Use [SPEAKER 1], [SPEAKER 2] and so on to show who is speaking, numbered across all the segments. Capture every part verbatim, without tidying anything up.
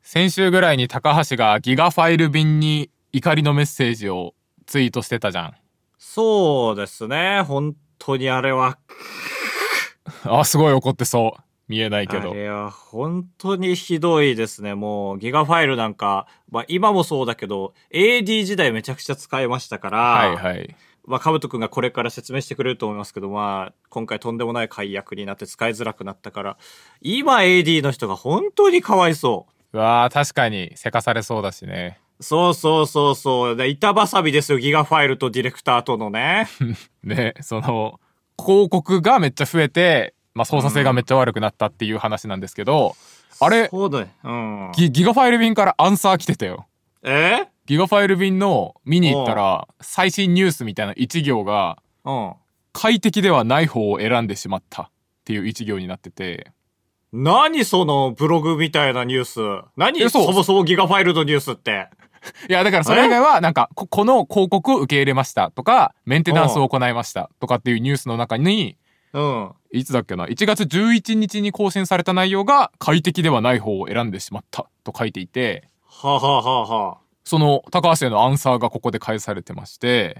[SPEAKER 1] 先週ぐらいに高橋がギガファイル便に怒りのメッセージをツイートしてたじゃん。
[SPEAKER 2] そうですね。本当にあれは。
[SPEAKER 1] あ、すごい怒ってそう。見えないけど。
[SPEAKER 2] あれは本当にひどいですね。もうギガファイルなんか、まあ今もそうだけど、エーディー 時代めちゃくちゃ使えましたから、
[SPEAKER 1] はいはい。
[SPEAKER 2] まあ、かぶとくんがこれから説明してくれると思いますけど、まあ、今回とんでもない解約になって使いづらくなったから、今 エーディー の人が本当にかわいそう。
[SPEAKER 1] うわー、確かに、せかされそうだしね。
[SPEAKER 2] そうそうそうそう。で板挟みですよ、ギガファイルとディレクターとのね。
[SPEAKER 1] ね、その、広告がめっちゃ増えて、まあ、操作性がめっちゃ悪くなったっていう話なんですけど、うん、あれ、
[SPEAKER 2] そうだね。うん。
[SPEAKER 1] ギ、ギガファイル便からアンサー来てたよ。
[SPEAKER 2] え
[SPEAKER 1] ギガファイル便の見に行ったら、最新ニュースみたいな一行が、
[SPEAKER 2] うん。
[SPEAKER 1] 快適ではない方を選んでしまったっていう一行になってて。
[SPEAKER 2] 何そのブログみたいなニュース。何そもそもギガファイルのニュースって。
[SPEAKER 1] いや、だからそれ以外は、なんかこ、この広告を受け入れましたとか、メンテナンスを行いましたとかっていうニュースの中に、
[SPEAKER 2] うん。
[SPEAKER 1] いつだっけな、いちがつじゅういちにちに更新された内容が快適ではない方を選んでしまったと書いていて、
[SPEAKER 2] はあ、はあはあはあ、
[SPEAKER 1] その高橋へのアンサーがここで返されてまして、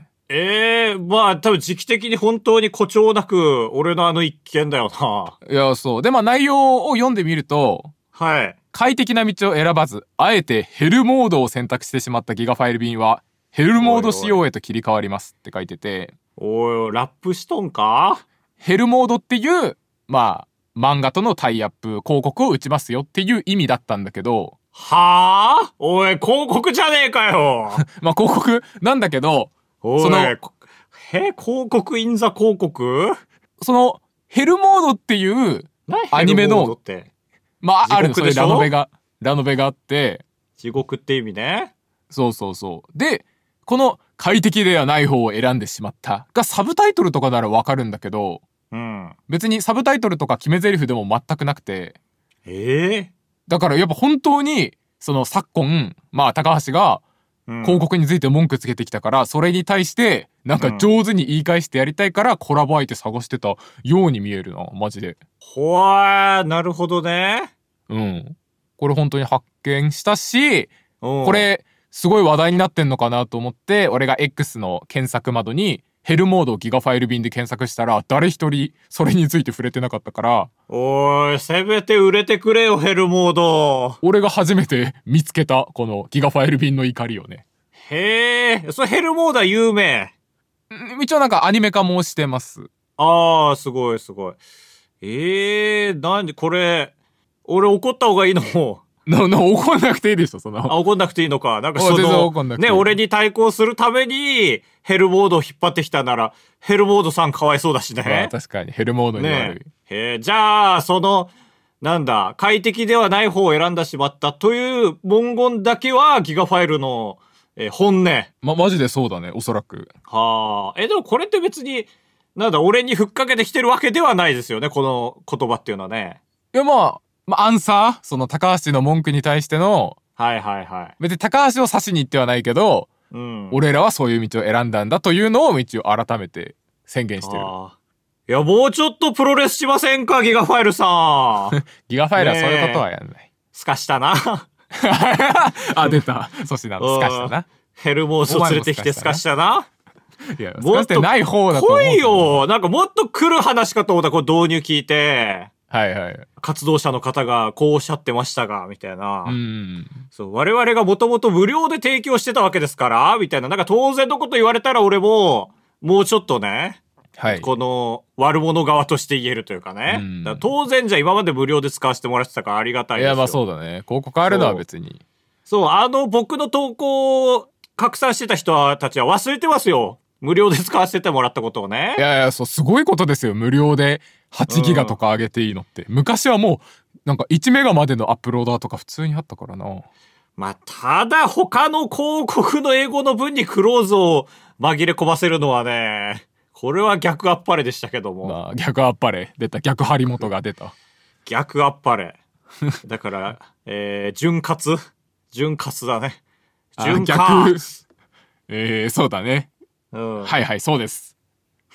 [SPEAKER 2] ええー、まあ多分時期的に本当に誇張なく俺のあの一件だよな。
[SPEAKER 1] いや、そう。で、まあ内容を読んでみると、
[SPEAKER 2] はい。
[SPEAKER 1] 快適な道を選ばず、あえてヘルモードを選択してしまったギガファイル便は、ヘルモード仕様へと切り替わりますって書いてて、
[SPEAKER 2] おい、ラップしとんか？
[SPEAKER 1] ヘルモードっていう、まあ、漫画とのタイアップ、広告を打ちますよっていう意味だったんだけど、
[SPEAKER 2] はぁ？おい、広告じゃねえかよ。
[SPEAKER 1] まあ広告なんだけど、
[SPEAKER 2] おい、
[SPEAKER 1] その、
[SPEAKER 2] へ、広告インザ広告？
[SPEAKER 1] その、ヘルモードっていうアニメの、まあ、あるの、それラノベが、ラノベがあって、
[SPEAKER 2] 地獄って意味ね。
[SPEAKER 1] そうそうそう。で、この快適ではない方を選んでしまったがサブタイトルとかならわかるんだけど、
[SPEAKER 2] うん。
[SPEAKER 1] 別にサブタイトルとか決め台詞でも全くなくて、
[SPEAKER 2] ええー、
[SPEAKER 1] だからやっぱ本当に、その昨今、まあ高橋が広告について文句つけてきたから、うん、それに対して、なんか上手に言い返してやりたいからコラボ相手探してたように見えるな、マジで。
[SPEAKER 2] ほわー、なるほどね。
[SPEAKER 1] うん。これ本当に発見したし、これ、すごい話題になってんのかなと思って、俺が X の検索窓に、ヘルモードをギガファイル便で検索したら、誰一人それについて触れてなかったから。
[SPEAKER 2] おーい、せめて売れてくれよ、ヘルモード。
[SPEAKER 1] 俺が初めて見つけた、このギガファイル便の怒りをね。
[SPEAKER 2] へえ、それヘルモードは有名。
[SPEAKER 1] 一応なんかアニメ化もしてます。
[SPEAKER 2] あー、すごいすごい。ええー、なんで、これ、俺怒った方がいいの？
[SPEAKER 1] な、な、怒んなくていいでしょ、その。
[SPEAKER 2] あ、怒んなくていいのか。なんかその、ね、俺に対抗するために、ヘルモードを引っ張ってきたなら、ヘルモードさんかわいそうだしね。
[SPEAKER 1] まあ確かに、ヘルモードに悪い。ね、
[SPEAKER 2] へえ、じゃあ、その、なんだ、快適ではない方を選んでしまったという文言だけは、ギガファイルの、えー、本音。
[SPEAKER 1] ま、マジでそうだね、おそらく。
[SPEAKER 2] はあ。え、でもこれって別に、なんだ、俺にふっかけてきてるわけではないですよね、この言葉っていうのはね。
[SPEAKER 1] いや、まあ、まあ、アンサーその高橋の文句に対しての、
[SPEAKER 2] はいはいはい。
[SPEAKER 1] 別に高橋を指しに行ってはないけど、うん、俺らはそういう道を選んだんだというのを一応改めて宣言してる。
[SPEAKER 2] いや、もうちょっとプロレスしませんか、ギガファイルさん。
[SPEAKER 1] ギガファイルはそういうことはやんない。
[SPEAKER 2] すかしたな。
[SPEAKER 1] あ、出た。粗品のすかしたな。
[SPEAKER 2] ヘルモースを連れてきてすかしたな。
[SPEAKER 1] いや、もっとない方だと思う。
[SPEAKER 2] 来いよ。なんかもっと来る話かと思った、これ導入聞いて。
[SPEAKER 1] はいはい。
[SPEAKER 2] 活動者の方がこうおっしゃってましたが、みたいな。うん。そう、我々がもともと無料で提供してたわけですから、みたいな。なんか当然のこと言われたら俺も、もうちょっとね。はい。この、悪者側として言えるというかね。うん、だから当然じゃ今まで無料で使わせてもらってたからありがたいですよ。
[SPEAKER 1] いや、まあそうだね。広告あるのは別に。
[SPEAKER 2] そう、あの僕の投稿を拡散してた人たちは忘れてますよ。無料で使わせてもらったことをね。
[SPEAKER 1] いやいや、そう、すごいことですよ。無料ではちギガとか上げていいのって。うん、昔はもう、なんかいちメガまでのアップローダーとか普通にあったからな。
[SPEAKER 2] まあ、ただ他の広告の英語の文にクローズを紛れ込ませるのはね、これは逆あっぱれでしたけども。
[SPEAKER 1] まあ、逆あっぱれ。出た。逆張本が出た。
[SPEAKER 2] 逆あっぱれ。だから、えー、潤滑潤滑だね。
[SPEAKER 1] 潤滑。えー、そうだね。うん、はいはい、そうです。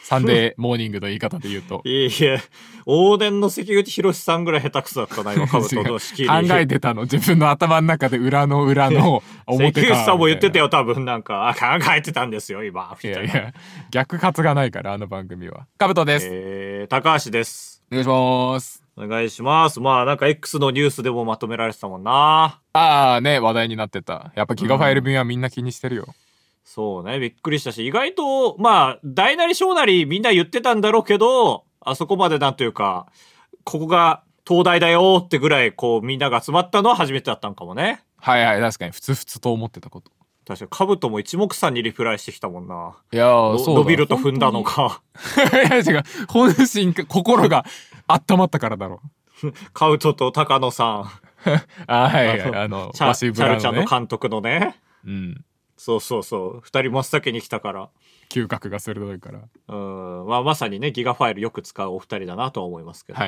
[SPEAKER 1] サンデーモーニングの言い方で言うと。
[SPEAKER 2] いえいえ、往年の関口博さんぐらい下手くそだったな、今、カブトの仕切り。
[SPEAKER 1] 考えてたの。自分の頭の中で裏の裏の表か。
[SPEAKER 2] 関口さんも言ってたよ、多分なんか。考えてたんですよ、今。
[SPEAKER 1] いやいや、逆活がないから、あの番組は。カブトです。
[SPEAKER 2] えー、高橋です。
[SPEAKER 1] お願いします。
[SPEAKER 2] お願いします。まあ、なんか X のニュースでもまとめられてたもんな。
[SPEAKER 1] ああね、話題になってた。やっぱギガファイル便はみんな気にしてるよ。うん、
[SPEAKER 2] そうね、びっくりしたし、意外と、まあ、大なり小なりみんな言ってたんだろうけど、あそこまでなんというか、ここが東大だよってぐらい、こう、みんなが集まったのは初めてだったんかもね。
[SPEAKER 1] はいはい、確かに、ふつふつと思ってたこと。
[SPEAKER 2] 確かに、カブトも一目散にリプライしてきたもんな。
[SPEAKER 1] いやー、そうだ。
[SPEAKER 2] 伸びると踏んだのか。
[SPEAKER 1] いや違う、本心、心が温まったからだろ
[SPEAKER 2] う。カブトと高野さん。
[SPEAKER 1] あはいはい、あの、
[SPEAKER 2] チャ、チャルちゃんの監督のね。
[SPEAKER 1] うん。
[SPEAKER 2] そうそうそう。二人真っ先に来たから。
[SPEAKER 1] 嗅覚が鋭いから。
[SPEAKER 2] うん。まあ、まさにね、ギガファイルよく使うお二人だなとは思いますけど。
[SPEAKER 1] はい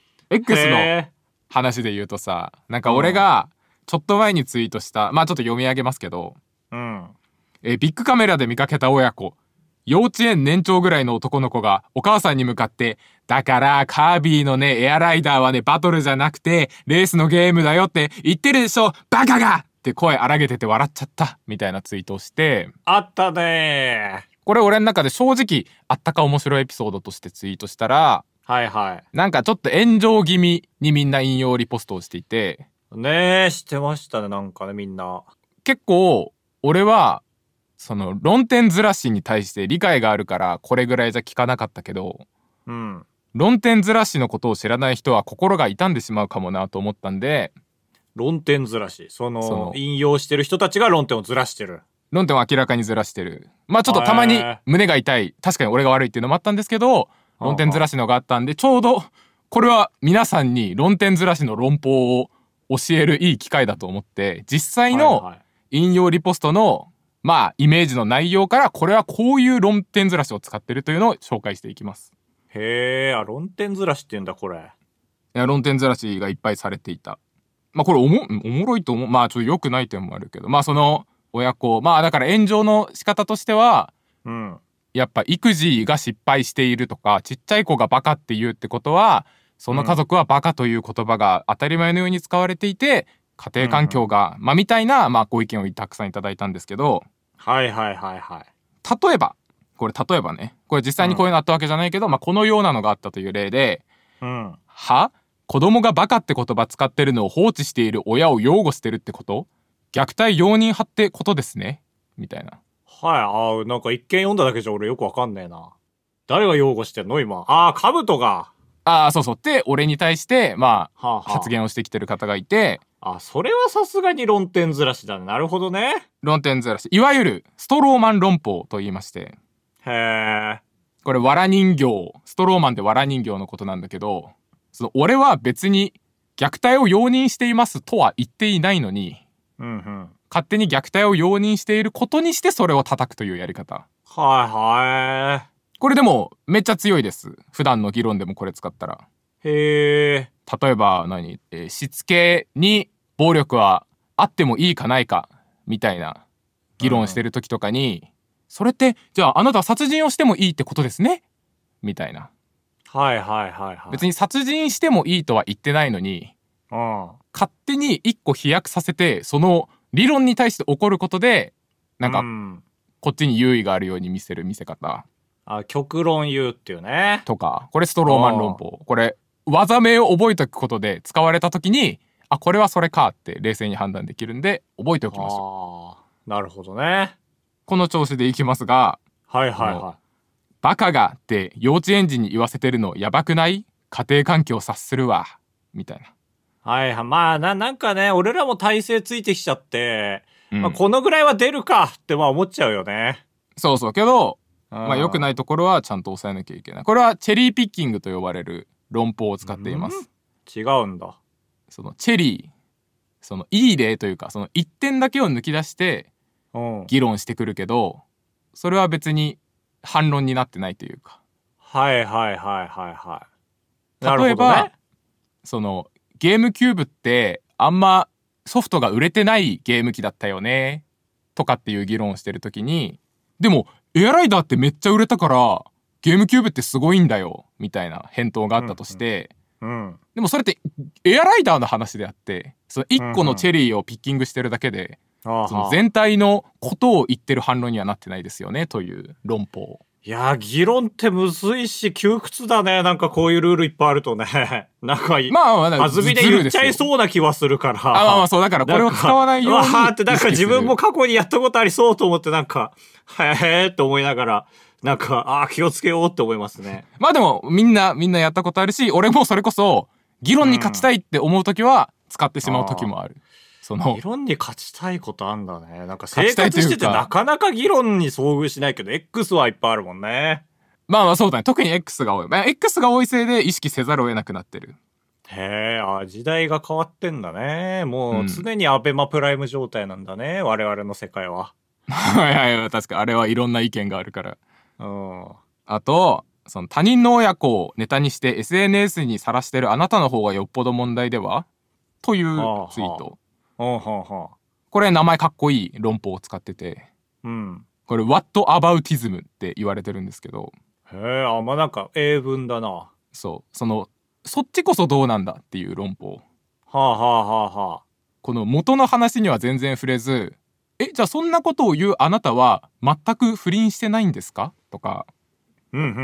[SPEAKER 1] 。X の話で言うとさ、なんか俺がちょっと前にツイートした、まあちょっと読み上げますけど、
[SPEAKER 2] うん。
[SPEAKER 1] え、ビッグカメラで見かけた親子。幼稚園年長ぐらいの男の子がお母さんに向かって、だからカービィのね、エアライダーはね、バトルじゃなくて、レースのゲームだよって言ってるでしょ、バカがって声荒げてて笑っちゃった、みたいなツイートをして。
[SPEAKER 2] あったねー。
[SPEAKER 1] これ俺の中で正直、あったか面白いエピソードとしてツイートしたら、
[SPEAKER 2] はいはい。
[SPEAKER 1] なんかちょっと炎上気味にみんな引用リポストをしていて。
[SPEAKER 2] ねえ、してましたね、なんかね、みんな。
[SPEAKER 1] 結構、俺は、その論点ずらしに対して理解があるからこれぐらいじゃ聞かなかったけど、
[SPEAKER 2] うん、
[SPEAKER 1] 論点ずらしのことを知らない人は心が痛んでしまうかもなと思ったんで。
[SPEAKER 2] 論点ずらし、その、その引用してる人たちが論点をずらしてる。
[SPEAKER 1] 論点を明らかにずらしてる。まあちょっとたまに胸が痛い、確かに俺が悪いっていうのもあったんですけど、論点ずらしのがあったんで、ちょうどこれは皆さんに論点ずらしの論法を教えるいい機会だと思って、実際の引用リポストのまあイメージの内容から、これはこういう論点ずらしを使ってるというのを紹介していきます。
[SPEAKER 2] へえ、あ、論点ずらしって言うんだこれ。
[SPEAKER 1] いや、論点ずらしがいっぱいされていた。まあこれおもおもろいと思う。まあちょっと良くない点もあるけど、まあその親子、まあだから炎上の仕方としては、
[SPEAKER 2] うん、
[SPEAKER 1] やっぱ育児が失敗しているとか、ちっちゃい子がバカって言うってことは、その家族はバカという言葉が当たり前のように使われていて、家庭環境が、うん、まあみたいな、まあご意見をたくさんいただいたんですけど、
[SPEAKER 2] はいはいはいはい。
[SPEAKER 1] 例えば、これ例えばね、これ実際にこういうのあったわけじゃないけど、うん、まあこのようなのがあったという例で、
[SPEAKER 2] うん、
[SPEAKER 1] は子供がバカって言葉使ってるのを放置している親を擁護してるってこと？虐待容認派ってことですねみたいな。
[SPEAKER 2] はい、ああ、なんか一見読んだだけじゃ俺よくわかんねえな。誰が擁護してんの今。ああ、カブトが。
[SPEAKER 1] ああ、そうそう。で、俺に対して、まあ、はあはあ、発言をしてきてる方がいて。
[SPEAKER 2] あ、それはさすがに論点ずらしだね。なるほどね。
[SPEAKER 1] 論点ずらし。いわゆる、ストローマン論法と言いまして。
[SPEAKER 2] へえ。
[SPEAKER 1] これ、藁人形。ストローマンで藁人形のことなんだけど、その、俺は別に、虐待を容認していますとは言っていないのに、
[SPEAKER 2] うんうん。
[SPEAKER 1] 勝手に虐待を容認していることにしてそれを叩くというやり方。
[SPEAKER 2] はいはい。
[SPEAKER 1] これでもめっちゃ強いです。普段の議論でもこれ使ったら。
[SPEAKER 2] へえ。
[SPEAKER 1] 例えば何、えー、しつけに暴力はあってもいいかないかみたいな議論してる時とかに、うん、それってじゃああなたは殺人をしてもいいってことですねみたいな。
[SPEAKER 2] はいはいはいはい。
[SPEAKER 1] 別に殺人してもいいとは言ってないのに、
[SPEAKER 2] うん、
[SPEAKER 1] 勝手に一個飛躍させてその理論に対して怒ることでなんか、うん、こっちに優位があるように見せる見せ方。
[SPEAKER 2] あ、極論言うっていうね。
[SPEAKER 1] とか、これストローマン論法。これ技名を覚えておくことで使われた時に、あ、これはそれかって冷静に判断できるんで覚えておきましょ
[SPEAKER 2] う。あ、なるほどね。
[SPEAKER 1] この調子でいきますが、
[SPEAKER 2] はいはいはい。
[SPEAKER 1] バカがって幼稚園児に言わせてるのやばくない？家庭環境察するわみたいな。
[SPEAKER 2] はいはい。まあな、なんかね、俺らも体勢ついてきちゃって、うん、まあ、このぐらいは出るかってまあ思っちゃうよね。
[SPEAKER 1] そうそう。けど、まあ良くないところはちゃんと抑えなきゃいけない。これはチェリーピッキングと呼ばれる論法を使っています。
[SPEAKER 2] 違うんだ。
[SPEAKER 1] そのチェリー、そのいい例というか、その一点だけを抜き出して議論してくるけど、それは別に反論になってないというか。
[SPEAKER 2] はいはいはいはいはい。
[SPEAKER 1] 例えば、ね、そのゲームキューブってあんまソフトが売れてないゲーム機だったよねとかっていう議論をしてるときに、でもエアライダーってめっちゃ売れたからゲームキューブってすごいんだよみたいな返答があったとして、
[SPEAKER 2] うんうんうん、
[SPEAKER 1] でもそれってエアライダーの話であって、そのいっこのチェリーをピッキングしてるだけで、うんうん、その全体のことを言ってる反論にはなってないですよねという論法。
[SPEAKER 2] いやー、議論ってむずいし窮屈だね。なんかこういうルールいっぱいあるとね。なんか、まあ、まあ、弾みで言っちゃいそうな気はするから。
[SPEAKER 1] あ、まあまあそう、だからこれを使わないように。
[SPEAKER 2] わーって、なんか自分も過去にやったことありそうと思ってなんか、へーって思いながら、なんか、ああ、気をつけようって思いますね。
[SPEAKER 1] まあでも、みんな、みんなやったことあるし、俺もそれこそ、議論に勝ちたいって思うときは、使ってしまうときもある。うんその
[SPEAKER 2] 議論に勝ちたいことあんだね。なんか生活しててなかなか議論に遭遇しないけど、X はいっぱいあるもんね。
[SPEAKER 1] まあまあそうだね。特に X が多い。まあ、X が多いせいで意識せざるを得なくなってる。
[SPEAKER 2] へえ、あ、時代が変わってんだね。もう常にアベマプライム状態なんだね。うん、我々の世界は。
[SPEAKER 1] はいはい、確かあれはいろんな意見があるから。
[SPEAKER 2] うん。
[SPEAKER 1] あと、その他人の親子をネタにして エスエヌエス にさらしてるあなたの方がよっぽど問題ではというツイート。
[SPEAKER 2] はあはあはあ、
[SPEAKER 1] これ名前かっこいい論法を使ってて、
[SPEAKER 2] うん、
[SPEAKER 1] これ Whataboutism って言われてるんですけど、
[SPEAKER 2] へえ、あ、まあ、なんか英文だな。
[SPEAKER 1] そう、そのそっちこそどうなんだっていう論法。
[SPEAKER 2] はあはあはあはあ。
[SPEAKER 1] この元の話には全然触れず、え、じゃあそんなことを言うあなたは全く不倫してないんですかとか、
[SPEAKER 2] うんうんうんうん、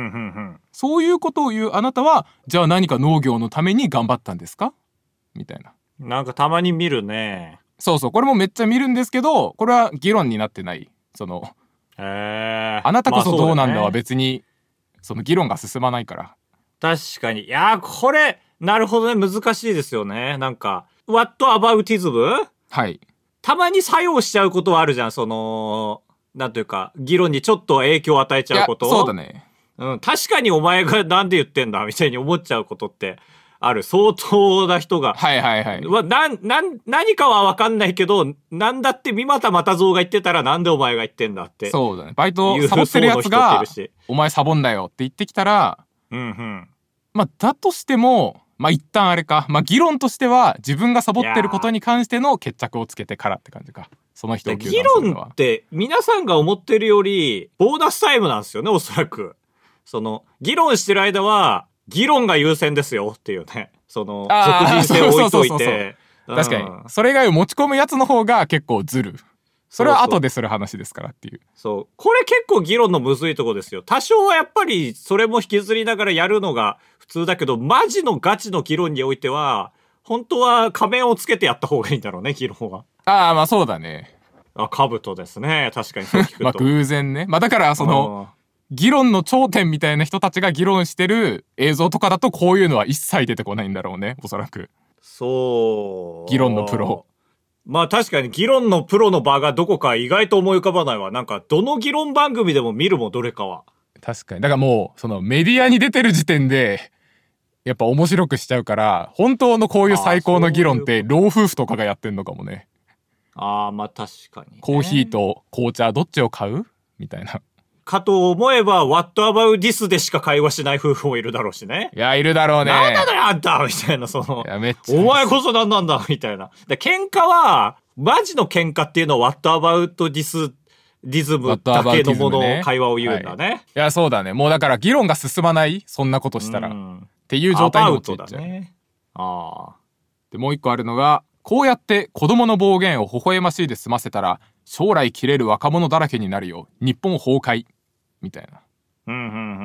[SPEAKER 1] そういうことを言うあなたはじゃあ何か農業のために頑張ったんですかみたいな。
[SPEAKER 2] なんかたまに見るね。
[SPEAKER 1] そうそう、これもめっちゃ見るんですけど、これは議論になってない。その、
[SPEAKER 2] へー、
[SPEAKER 1] あなたこそどうなんだは別に、その議論が進まないから。
[SPEAKER 2] 確かに。いやー、これ、なるほどね、難しいですよね。なんか、Whataboutism？
[SPEAKER 1] はい。
[SPEAKER 2] たまに作用しちゃうことはあるじゃん、その、なんというか、議論にちょっと影響を与えちゃうこと。
[SPEAKER 1] そうだね。
[SPEAKER 2] うん、確かにお前がなんで言ってんだみたいに思っちゃうことってある。相当な人が。
[SPEAKER 1] はいはいはい。
[SPEAKER 2] わ、な、な、何かはわかんないけど、なんだって三股又蔵が言ってたらなんでお前が言ってんだって。
[SPEAKER 1] そうだね。バイトサボってるやつが、お前サボんだよって言ってきたら、
[SPEAKER 2] うんうん。
[SPEAKER 1] まあ、だとしても、まあ一旦あれか。まあ議論としては自分がサボってることに関しての決着をつけてからって感じか。その人を糾弾するのは。
[SPEAKER 2] 議論って皆さんが思ってるより、ボーナスタイムなんですよね、おそらく。その、議論してる間は、議論が優先ですよっていうね。その、即人性を置いといて。
[SPEAKER 1] 確かに。それ以外を持ち込むやつの方が結構ずる。それは後でする話ですからっていう。
[SPEAKER 2] そう。これ結構議論のむずいとこですよ。多少はやっぱりそれも引きずりながらやるのが普通だけど、マジのガチの議論においては、本当は仮面をつけてやった方がいいんだろうね、議論は。
[SPEAKER 1] ああ、まあそうだね。
[SPEAKER 2] あ、兜ですね。確かにそう聞くと。
[SPEAKER 1] まあ偶然ね。まあだからその、議論の頂点みたいな人たちが議論してる映像とかだとこういうのは一切出てこないんだろうね、おそらく。
[SPEAKER 2] そう。
[SPEAKER 1] 議論のプロ。
[SPEAKER 2] まあ確かに議論のプロの場がどこか意外と思い浮かばないわ。なんかどの議論番組でも見るもん、どれかは。
[SPEAKER 1] 確かに。だからもう、そのメディアに出てる時点で、やっぱ面白くしちゃうから、本当のこういう最高の議論って老夫婦とかがやってんのかもね。
[SPEAKER 2] ああ、まあ確かに、ね。
[SPEAKER 1] コーヒーと紅茶どっちを買うみたいな。
[SPEAKER 2] かと思えば、What about this でしか会話しない夫婦もいるだろうしね。
[SPEAKER 1] いや、いるだろうね。
[SPEAKER 2] なんなのよ、あんたみたいな、その。
[SPEAKER 1] いや、めっちゃ。
[SPEAKER 2] お前こそなんなんだみたいな。で喧嘩は、マジの喧嘩っていうのは What about this リズムだけのもの、ね、会話を言うんだね、はい。い
[SPEAKER 1] や、そうだね。もうだから議論が進まない。そんなことしたら。っていう状態に陥っちゃう。
[SPEAKER 2] ね、ああ。
[SPEAKER 1] で、もう一個あるのが、こうやって子供の暴言を微笑ましいで済ませたら、将来切れる若者だらけになるよ。日本崩壊。みたいな。
[SPEAKER 2] うんうんうんうん。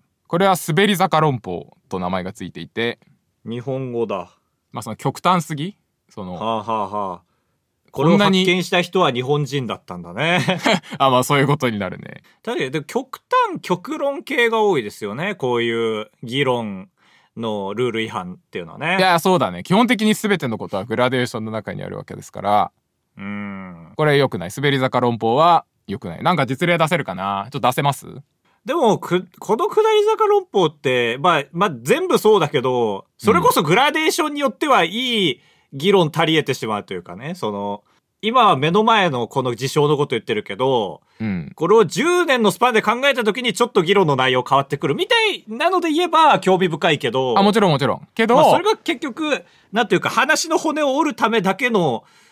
[SPEAKER 1] これは滑り坂論法と名前がついていて。
[SPEAKER 2] 日本語だ。
[SPEAKER 1] まあその極端すぎその。
[SPEAKER 2] はあはあはあ。これを発見した人は日本人だったんだね。
[SPEAKER 1] あ、まあそういうことになるね。
[SPEAKER 2] 確かに、で極端、極論系が多いですよね。こういう議論のルール違反っていうのはね。
[SPEAKER 1] いや、そうだね。基本的に全てのことはグラデーションの中にあるわけですから。
[SPEAKER 2] うん。
[SPEAKER 1] これ良くない。滑り坂論法は良くない。なんか実例出せるかな？ちょっと出せます？
[SPEAKER 2] でも、く、この下り坂論法って、まあ、まあ、全部そうだけど、それこそグラデーションによってはいい議論足り得てしまうというかね、その、今は目の前のこの事象のこと言ってるけど、
[SPEAKER 1] うん、
[SPEAKER 2] これをじゅうねんのスパンで考えた時にちょっと議論の内容変わってくるみたいなので言えば興味深いけど。
[SPEAKER 1] あ、もちろんもちろん。けど、
[SPEAKER 2] まあ、それが結局、なんていうか話の骨を折るためだけの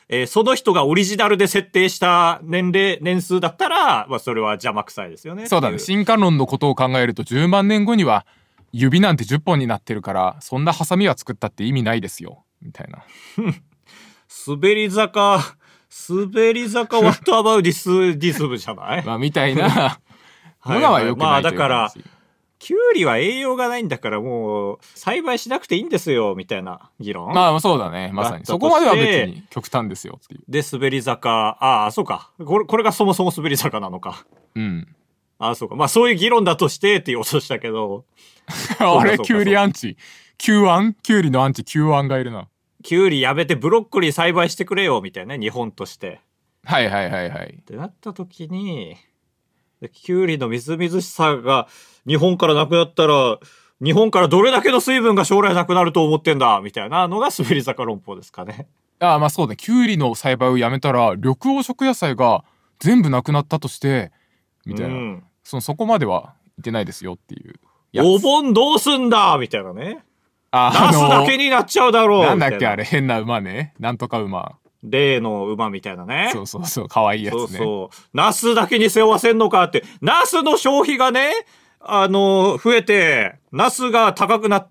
[SPEAKER 2] えー、その人がオリジナルで設定した年齢、年数だったら、まあそれは邪魔くさいですよね。
[SPEAKER 1] そうだね。進化論のことを考えるとじゅうまんねんごには指なんてじゅっぽんになってるから、そんなハサミは作ったって意味ないですよ。みたいな。
[SPEAKER 2] 滑り坂、滑り坂 What about this, this じゃない
[SPEAKER 1] まあみたいなのがは良くないという話。
[SPEAKER 2] まあだから、キュウリは栄養がないんだからもう栽培しなくていいんですよみたいな議論。
[SPEAKER 1] まあそうだね。まさに。そこまでは別に極端ですよっていう。
[SPEAKER 2] で、滑り坂、ああ、そうか。これ、これがそもそも滑り坂なのか。
[SPEAKER 1] うん。
[SPEAKER 2] ああ、そうか。まあそういう議論だとしてっていう音したけど。
[SPEAKER 1] あれ、キュウリアンチ。キュウアンキュウリのアンチ、キュウアンがいるな。
[SPEAKER 2] キュウリやめてブロッコリー栽培してくれよみたいなね、日本として。
[SPEAKER 1] はいはいはいはい。
[SPEAKER 2] ってなった時に、キュウリのみずみずしさが日本からなくなったら、日本からどれだけの水分が将来なくなると思ってんだみたいなのが滑り坂論法ですかね。
[SPEAKER 1] ああ、まあそうだね。キュウリの栽培をやめたら、緑黄色野菜が全部なくなったとして、みたいな。うん、そのそこまでは言ってないですよっていう。
[SPEAKER 2] お盆どうすんだみたいなね。
[SPEAKER 1] あ、
[SPEAKER 2] ナスだけになっちゃうだろう。
[SPEAKER 1] なんだっけあれ、変な馬ね。なんとか馬。
[SPEAKER 2] 例の馬みたいなね。
[SPEAKER 1] そうそうそう、可愛いやつね。
[SPEAKER 2] そうそう。ナスだけに背負わせんのかって。ナスの消費がね、あの、増えて、ナスが高くなって、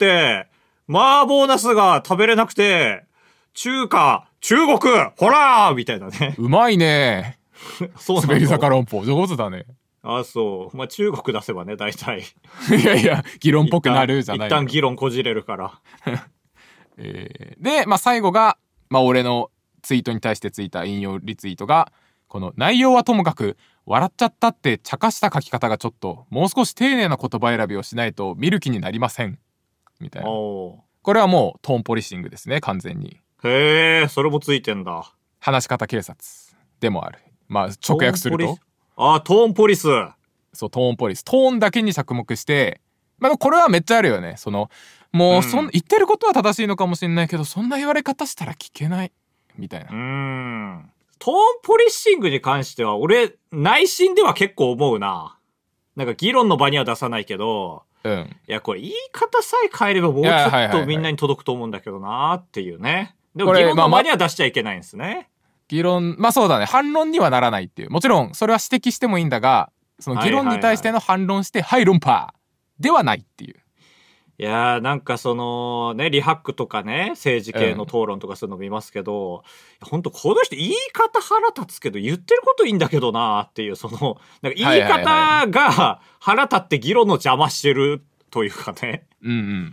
[SPEAKER 2] 麻婆ナスが食べれなくて、中華、中国、ほらーみたいなね。
[SPEAKER 1] うまいね。そう滑り坂論法、上手だね。
[SPEAKER 2] あ、そう。まあ、中国出せばね、大体。
[SPEAKER 1] いやいや、議論っぽくなるじゃない。
[SPEAKER 2] 一旦議論こじれるから。
[SPEAKER 1] えー、で、まあ、最後が、まあ、俺のツイートに対してついた引用リツイートが、この内容はともかく、笑っちゃったって茶化した書き方がちょっと、もう少し丁寧な言葉選びをしないと見る気になりません。みたいな。これはもうトーンポリシングですね、完全に。
[SPEAKER 2] へえ、それもついてんだ。
[SPEAKER 1] 話し方警察でもある。まあ、直訳すると。
[SPEAKER 2] あ、トーンポリス。
[SPEAKER 1] そう、トーンポリス。トーンだけに着目して、まあ、これはめっちゃあるよね。その、もう、そん、うん、言ってることは正しいのかもしれないけど、そんな言われ方したら聞けない。みたいな。
[SPEAKER 2] うーん。トーンポリッシングに関しては、俺、内心では結構思うな。なんか議論の場には出さないけど、
[SPEAKER 1] うん。
[SPEAKER 2] いや、これ言い方さえ変えればもうちょっとみんなに届くと思うんだけどなーっていうね。でも議論の場には出しちゃいけないんですね。
[SPEAKER 1] 議論、まあそうだね。反論にはならないっていう。もちろん、それは指摘してもいいんだが、その議論に対しての反論して、はい、はいはい、論破ではないっていう。
[SPEAKER 2] いやーなんかそのね、リハックとかね、政治系の討論とかそういうの見ますけど、うん、ほんとこの人言い方腹立つけど言ってることいいんだけどなーっていう、その、なんか言い方が腹立って議論の邪魔してるというかね。
[SPEAKER 1] うんうん。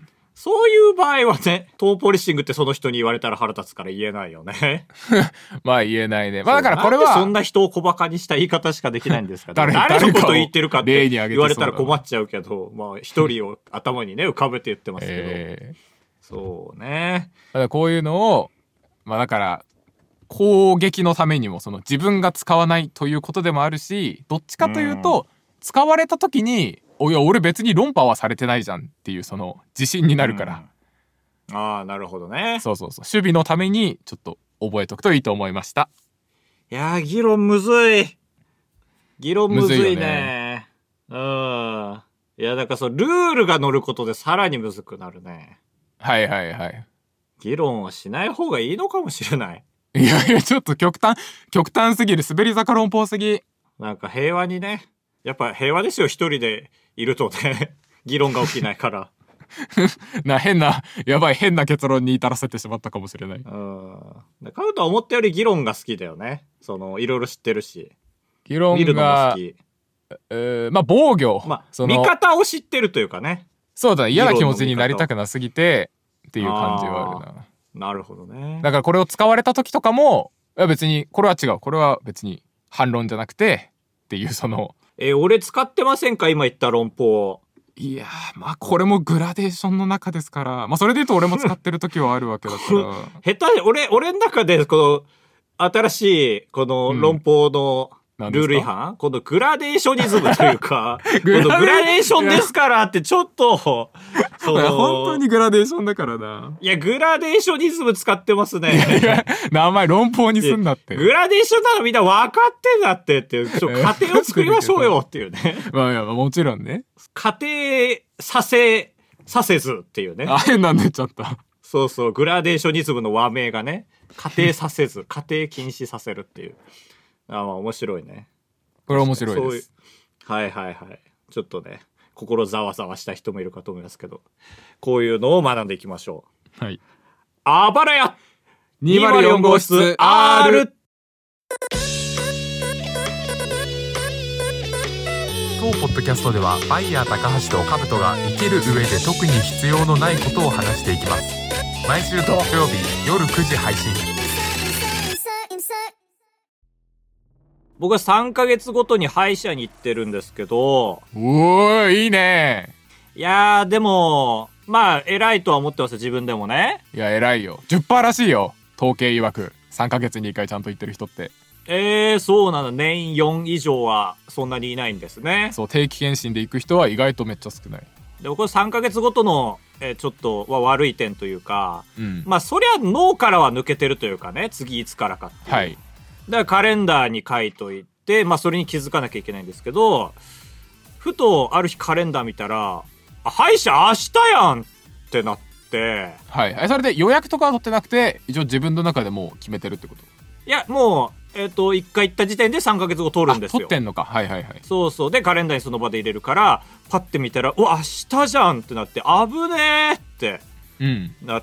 [SPEAKER 2] そういう場合はね、トーンポリッシングってその人に言われたら腹立つから言えないよね。
[SPEAKER 1] まあ言えないね。まあだからこれは。
[SPEAKER 2] なんでそんな人を小馬鹿にした言い方しかできないんですか。誰のこと言ってるかって言われたら困っちゃうけど、まあ一人を頭にね、浮かべて言ってますけど。えー、そうね。
[SPEAKER 1] だからこういうのを、まあだから、攻撃のためにもその自分が使わないということでもあるし、どっちかというと、使われた時に、おや俺別に論破はされてないじゃんっていうその自信になるから、
[SPEAKER 2] うん、ああなるほどね。
[SPEAKER 1] そうそうそう、守備のためにちょっと覚えとくといいと思いました。
[SPEAKER 2] いやー議論むずい議論むずいね。むずいよね。うんいやだからそのルールが乗ることでさらにむずくなるね。
[SPEAKER 1] はいはいはい。
[SPEAKER 2] 議論はしない方がいいのかもしれない。
[SPEAKER 1] いやいやちょっと極端極端すぎる、滑り坂論法すぎ。
[SPEAKER 2] なんか平和にね、やっぱ平和ですよ、一人でいるとね議論が起きないから
[SPEAKER 1] な変なやばい変な結論に至らせてしまったかもしれない。
[SPEAKER 2] うんカウトは思ったより議論が好きだよね。そのいろいろ知ってるし
[SPEAKER 1] 議論が見るのも好き。えー、まあ防御、
[SPEAKER 2] まあ、その見方を知ってるというかね。
[SPEAKER 1] そうだね、嫌な気持ちになりたくなすぎてっていう感じはある
[SPEAKER 2] な。なるほどね。
[SPEAKER 1] だからこれを使われた時とかもいや別にこれは違う、これは別に反論じゃなくてっていうその
[SPEAKER 2] えー、俺使ってませんか今言った論法。
[SPEAKER 1] いやーまあこれもグラデーションの中ですから、まあそれで言うと俺も使ってる時はあるわけだから
[SPEAKER 2] 下手俺俺の中でこの新しいこの論法の、うんルール違反このグラデーショニズムというかこのグラデーションですからってちょっとそ
[SPEAKER 1] の本当にグラデーションだからな。
[SPEAKER 2] いやグラデーショニズム使ってますね。
[SPEAKER 1] いや名前論法にすんなって。
[SPEAKER 2] グラデーションなのみんな分かってんだってっていうちょ家庭を作りましょうよっていうね。
[SPEAKER 1] まあいやもちろんね、
[SPEAKER 2] 家庭させさせずっていうね。
[SPEAKER 1] あ変なんでちゃった。
[SPEAKER 2] そうそうグラデーショニズムの和名がね家庭させず家庭禁止させるっていう。あ、まあ面白いね。
[SPEAKER 1] これ面白いです。そういう、
[SPEAKER 2] はいはいはい。ちょっとね心ざわざわした人もいるかと思いますけど、こういうのを学んでいきましょ
[SPEAKER 1] う。はい。
[SPEAKER 2] あばらや
[SPEAKER 1] にまるよん号室 R。当ポッドキャストではバイヤー高橋とカブトが生きる上で特に必要のないことを話していきます。毎週土曜日夜くじ配信。
[SPEAKER 2] 僕はさんかげつごとに歯医者に行ってるんですけど。
[SPEAKER 1] おー、いいね。
[SPEAKER 2] いやーでもまあ偉いとは思ってますよ、自分でもね。
[SPEAKER 1] いや偉いよ。 じゅっパーセント らしいよ、統計曰く。さんかげつにいっかいちゃんと行ってる人って。
[SPEAKER 2] えー、そうなの。年よん以上はそんなにいないんですね。
[SPEAKER 1] そう、定期検診で行く人は意外とめっちゃ少ない。
[SPEAKER 2] でもこれさんかげつごとの、えー、ちょっとは悪い点というか、
[SPEAKER 1] うん、
[SPEAKER 2] まあそりゃ脳からは抜けてるというかね、次いつからかっていう。
[SPEAKER 1] はい。
[SPEAKER 2] だからカレンダーに書いといて、まあそれに気づかなきゃいけないんですけど、ふとある日カレンダー見たら、あ、歯医者明日やんってなって。
[SPEAKER 1] はい。それで予約とかは取ってなくて、一応自分の中でもう決めてるってこと？
[SPEAKER 2] いや、もう、えっと、いっかい行った時点でさんかげつご取るんですよ。
[SPEAKER 1] 取ってんのか。はいはいはい。
[SPEAKER 2] そうそう。で、カレンダーにその場で入れるから、パッて見たら、お、明日じゃんってなって、危ねーって、
[SPEAKER 1] うん、
[SPEAKER 2] なって、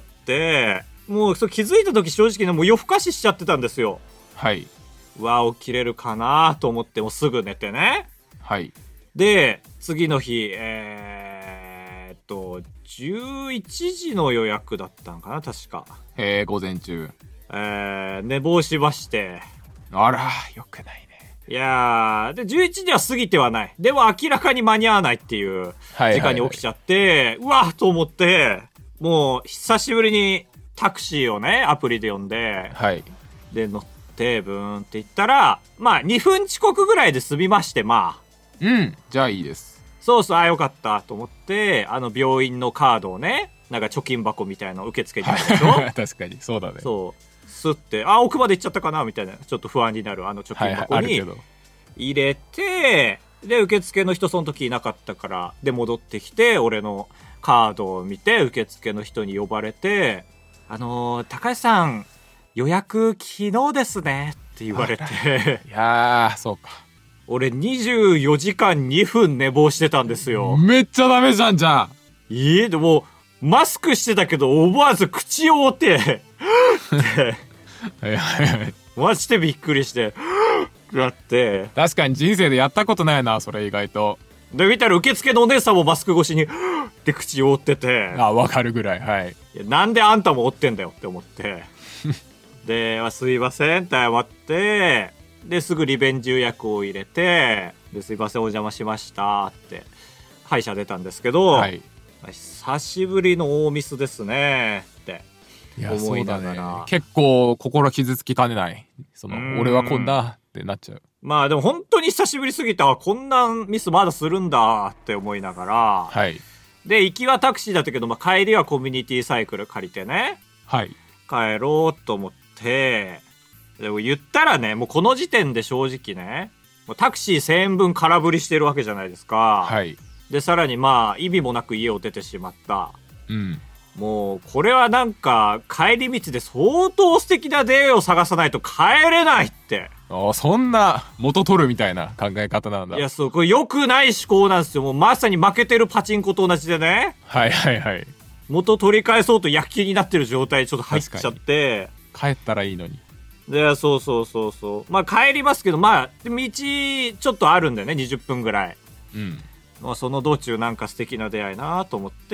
[SPEAKER 2] もうそう気づいた時正直ね、もう夜更かししちゃってたんですよ。
[SPEAKER 1] はい。
[SPEAKER 2] うわ、起きれるかなと思って、もうすぐ寝てね。
[SPEAKER 1] はい。
[SPEAKER 2] で、次の日、えー、っと、じゅういちじの予約だったんかな、確か。
[SPEAKER 1] へえ、午前中。
[SPEAKER 2] えー、寝坊しまして。
[SPEAKER 1] あら、よくないね。
[SPEAKER 2] いやー、で、じゅういちじは過ぎてはない。でも明らかに間に合わないっていう時間に起きちゃって、はいはいはい、うわーと思って、もう久しぶりにタクシーをね、アプリで呼んで、
[SPEAKER 1] はい。
[SPEAKER 2] で、乗って、ブーンって言ったら、まあ、にふん遅刻ぐらいで済みまして、まあ。
[SPEAKER 1] うん、じゃあいいです。
[SPEAKER 2] そうそう、あ、よかったと思って、あの、病院のカードをね、なんか貯金箱みたいなの受付にあるでしょ
[SPEAKER 1] 確かに、そうだね。
[SPEAKER 2] そう。スッて、あ、奥まで行っちゃったかなみたいな、ちょっと不安になるあの貯金箱に入れて、で、受付の人その時いなかったから、で、戻ってきて、俺のカードを見て、受付の人に呼ばれて、あのー、高橋さん、予約昨日ですねって言われて。
[SPEAKER 1] いやー、そうか。
[SPEAKER 2] 俺にじゅうよじかんにふん寝坊してたんですよ。
[SPEAKER 1] めっちゃダメじゃん、じゃん。
[SPEAKER 2] いえ、でも、マスクしてたけど、思わず口を折って、って、マジでびっくりして、だって。
[SPEAKER 1] 確かに人生でやったことないな、それ意外と。
[SPEAKER 2] で、見たら受付のお姉さんもマスク越しに、って口を折ってて。
[SPEAKER 1] あ、わかるぐらい、はい。
[SPEAKER 2] いや、なんであんたも折ってんだよって思って。で、すいませんって謝って、で、すぐリベンジ予約を入れて、で、すいませんお邪魔しましたって、歯医者出たんですけど、はい、久しぶりの大ミスですねって思いながら、ね、
[SPEAKER 1] 結構心傷つきかねない。その俺はこんなってなっちゃう。
[SPEAKER 2] まあでも本当に久しぶりすぎたわ、こんなミスまだするんだって思いながら、
[SPEAKER 1] はい、
[SPEAKER 2] で行きはタクシーだったけど、まあ、帰りはコミュニティサイクル借りてね、
[SPEAKER 1] はい、
[SPEAKER 2] 帰ろうと思って、でも言ったらね、もうこの時点で正直ね、もうタクシーせんえんぶん空振りしてるわけじゃないですか。
[SPEAKER 1] はい。
[SPEAKER 2] で、さらにまあ、意味もなく家を出てしまった。
[SPEAKER 1] うん。
[SPEAKER 2] もう、これはなんか、帰り道で相当素敵な出会いを探さないと帰れないって。
[SPEAKER 1] ああ、そんな、元取るみたいな考え方なんだ。
[SPEAKER 2] いや、そう、これ良くない思考なんですよ。もうまさに負けてるパチンコと同じでね。
[SPEAKER 1] はいはいはい。
[SPEAKER 2] 元取り返そうと躍起になってる状態にちょっと入っちゃって。
[SPEAKER 1] 帰ったらいいのに。
[SPEAKER 2] で、そうそうそうそう。まあ帰りますけど、まあ、道ちょっとあるんだよね、にじゅっぷんぐらい。
[SPEAKER 1] うん。
[SPEAKER 2] まあその道中なんか素敵な出会いなと思って、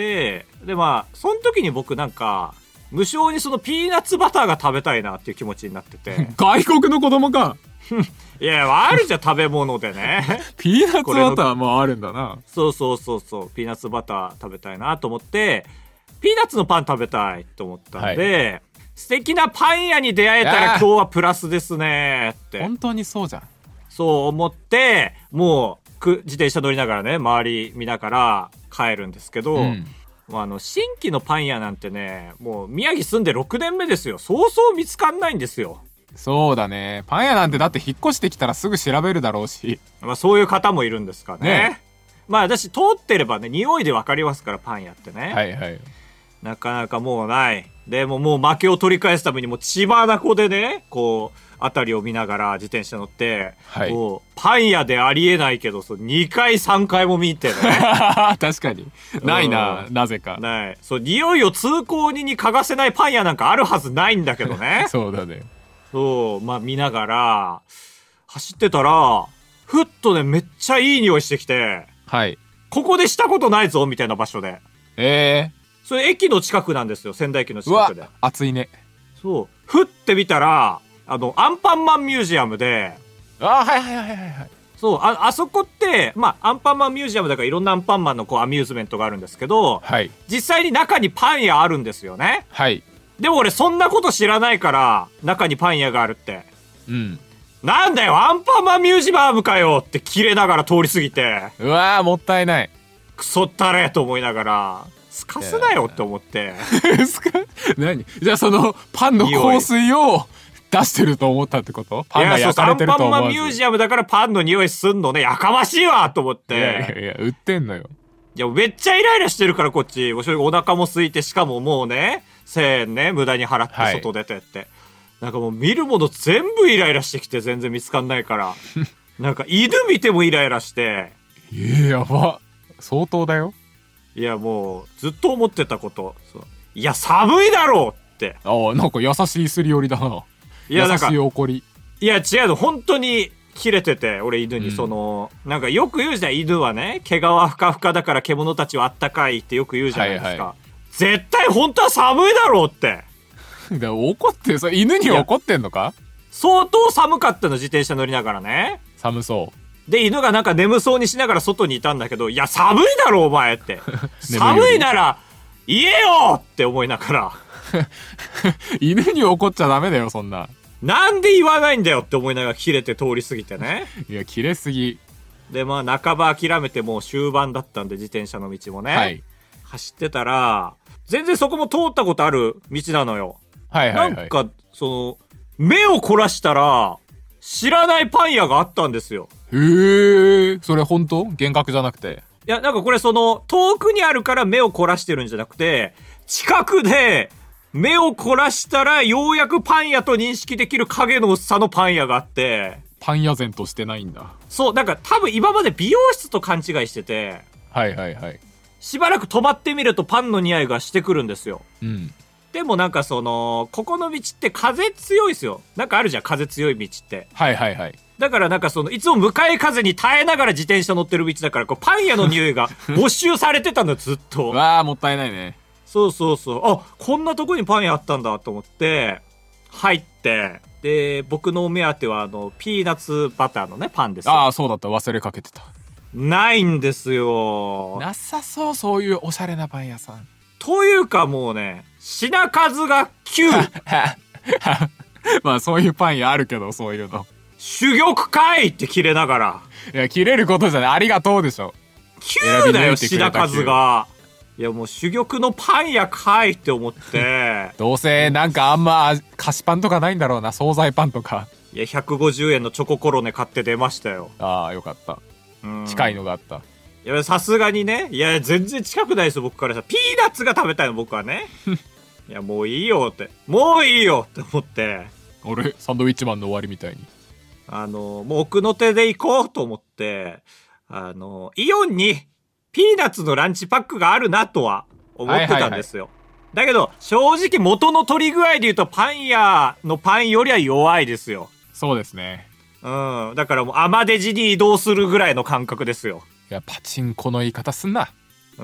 [SPEAKER 2] でまあ、その時に僕なんか、無性にそのピーナッツバターが食べたいなっていう気持ちになってて。
[SPEAKER 1] 外国の子供か。
[SPEAKER 2] いや、あるじゃん、食べ物でね。
[SPEAKER 1] ピーナッツバターもあるんだな。
[SPEAKER 2] そうそうそうそう、ピーナッツバター食べたいなと思って、ピーナッツのパン食べたいと思ったんで、はい、素敵なパン屋に出会えたら今日はプラスですねって。
[SPEAKER 1] 本当にそうじゃん。
[SPEAKER 2] そう思って、もう、自転車乗りながらね、周り見ながら帰るんですけど、うん、あの新規のパン屋なんてね、もう宮城住んでろくねんめですよ。そうそう見つかんないんですよ。
[SPEAKER 1] そうだね。パン屋なんてだって引っ越してきたらすぐ調べるだろうし、
[SPEAKER 2] まあ、そういう方もいるんですかね。ね、まあ私通ってればね、匂いで分かりますから、パン屋ってね。
[SPEAKER 1] はいはい。
[SPEAKER 2] なかなかもうない。 でももう負けを取り返すためにもう血眼でね、こう、あたりを見ながら自転車乗って、はい、もうパン屋でありえないけど、そうにかいさんかいも見てね。
[SPEAKER 1] 確かに。ないな、うん、なぜか。
[SPEAKER 2] ない。そう、匂いを通行人に嗅がせないパン屋なんかあるはずないんだけどね。
[SPEAKER 1] そうだね。
[SPEAKER 2] そう、まあ見ながら、走ってたら、ふっとね、めっちゃいい匂いしてきて、
[SPEAKER 1] はい。
[SPEAKER 2] ここでしたことないぞ、みたいな場所で。
[SPEAKER 1] ええー。
[SPEAKER 2] それ駅の近くなんですよ、仙台駅の近くで。
[SPEAKER 1] うわ、暑いね。
[SPEAKER 2] そう。ふって見たら、あの、アンパンマンミュージアムで、
[SPEAKER 1] あ、はいはいはいはいはい。
[SPEAKER 2] そう、あ、あそこって、まあ、アンパンマンミュージアムだからいろんなアンパンマンのこうアミューズメントがあるんですけど、
[SPEAKER 1] はい。
[SPEAKER 2] 実際に中にパン屋あるんですよね。
[SPEAKER 1] はい。
[SPEAKER 2] でも俺そんなこと知らないから、中にパン屋があるって。
[SPEAKER 1] うん。
[SPEAKER 2] なんだよ、アンパンマンミュージアムかよってキレながら通り過ぎて。
[SPEAKER 1] うわー、もったいない。
[SPEAKER 2] クソったれと思いながら、すかすなよって思って。
[SPEAKER 1] すか、何じゃあその、パンの香水を、出してると思ったってこと？パンが焼かれてると思わず。
[SPEAKER 2] アンパンマンミュージアムだからパンの匂いすんのね、やかましいわと思って。
[SPEAKER 1] いやいやいや、売ってんのよ。
[SPEAKER 2] いや、めっちゃイライラしてるからこっち。お腹も空いて、しかももうね、せんえんね、無駄に払って外出てって。はい、なんかもう見るもの全部イライラしてきて全然見つかんないから。なんか犬見てもイライラして。
[SPEAKER 1] いや、やば。相当だよ。
[SPEAKER 2] いや、もうずっと思ってたこと。そう、いや、寒いだろうって。
[SPEAKER 1] ああ、なんか優しいすり寄りだな。
[SPEAKER 2] いや、なんか、
[SPEAKER 1] 優しい怒り。
[SPEAKER 2] いや、違うの、本当に切れてて、俺犬に、その、うん、なんかよく言うじゃん、犬はね、毛皮ふかふかだから獣たちはあったかいってよく言うじゃないですか。はいはい、絶対本当は寒いだろうって。
[SPEAKER 1] だ怒ってる、それ犬に怒ってんのか？
[SPEAKER 2] 相当寒かったの、自転車乗りながらね。
[SPEAKER 1] 寒そう。
[SPEAKER 2] で、犬がなんか眠そうにしながら外にいたんだけど、いや、寒いだろ、お前って。寒いなら、言えよって思いながら。
[SPEAKER 1] 犬に怒っちゃダメだよ、そんな。
[SPEAKER 2] なんで言わないんだよって思いながら切れて通り過ぎてね。
[SPEAKER 1] いや、切れすぎ。
[SPEAKER 2] で、まあ、半ば諦めてもう終盤だったんで、自転車の道もね。はい。走ってたら、全然そこも通ったことある道なのよ。
[SPEAKER 1] はいはいはい。
[SPEAKER 2] なんか、その、目を凝らしたら、知らないパン屋があったんですよ。
[SPEAKER 1] へー。それ本当？幻覚じゃなくて。
[SPEAKER 2] いや、なんかこれその、遠くにあるから目を凝らしてるんじゃなくて、近くで、目を凝らしたらようやくパン屋と認識できる影の薄さのパン屋があって、
[SPEAKER 1] パン屋前としてないんだ。
[SPEAKER 2] そう、なんか多分今まで美容室と勘違いしてて、
[SPEAKER 1] はいはいはい。
[SPEAKER 2] しばらく止まってみるとパンの匂いがしてくるんですよ。
[SPEAKER 1] うん。
[SPEAKER 2] でもなんかその、ここの道って風強いですよ。なんかあるじゃん、風強い道って。
[SPEAKER 1] はいはいはい。
[SPEAKER 2] だからなんかその、いつも向かい風に耐えながら自転車乗ってる道だから、こうパン屋の匂いが没収されてたのずっと。
[SPEAKER 1] わー、もったいないね。
[SPEAKER 2] そうそうそう。あ、こんなとこにパン屋あったんだと思って、入って、で、僕のお目当てはあの、ピーナッツバターのね、パンですよ。
[SPEAKER 1] ああ、そうだった。忘れかけてた。
[SPEAKER 2] ないんですよ。
[SPEAKER 1] なさそう、そういうおしゃれなパン屋さん。
[SPEAKER 2] というかもうね、品数がきゅう。
[SPEAKER 1] まあそういうパン屋あるけど、そういうの。
[SPEAKER 2] 珠玉かいって切れながら。
[SPEAKER 1] いや、切れることじゃない。ありがとうでしょ。
[SPEAKER 2] きゅうだよ、品数が。いやもう珠玉のパン屋かいって思って。
[SPEAKER 1] どうせなんかあんま菓子パンとかないんだろうな。惣菜パンとか。
[SPEAKER 2] いや、ひゃくごじゅうえんのチョココロネ買って出ましたよ。
[SPEAKER 1] ああ、よかった。近いのがあった。
[SPEAKER 2] いや、さすがにね。いや、全然近くないですよ、僕からさ。ピーナッツが食べたいの、僕はね。いや、もういいよって。もういいよって思って。
[SPEAKER 1] 俺、サンドウィッチマンの終わりみたいに。
[SPEAKER 2] あの、もう奥の手で行こうと思って、あの、イオンに、ピーナッツのランチパックがあるなとは思ってたんですよ。はいはいはい、だけど、正直元の取り具合で言うとパン屋のパンよりは弱いですよ。
[SPEAKER 1] そうですね。
[SPEAKER 2] うん。だからもうアマデジに移動するぐらいの感覚ですよ。
[SPEAKER 1] いや、パチンコの言い方すんな。
[SPEAKER 2] うん。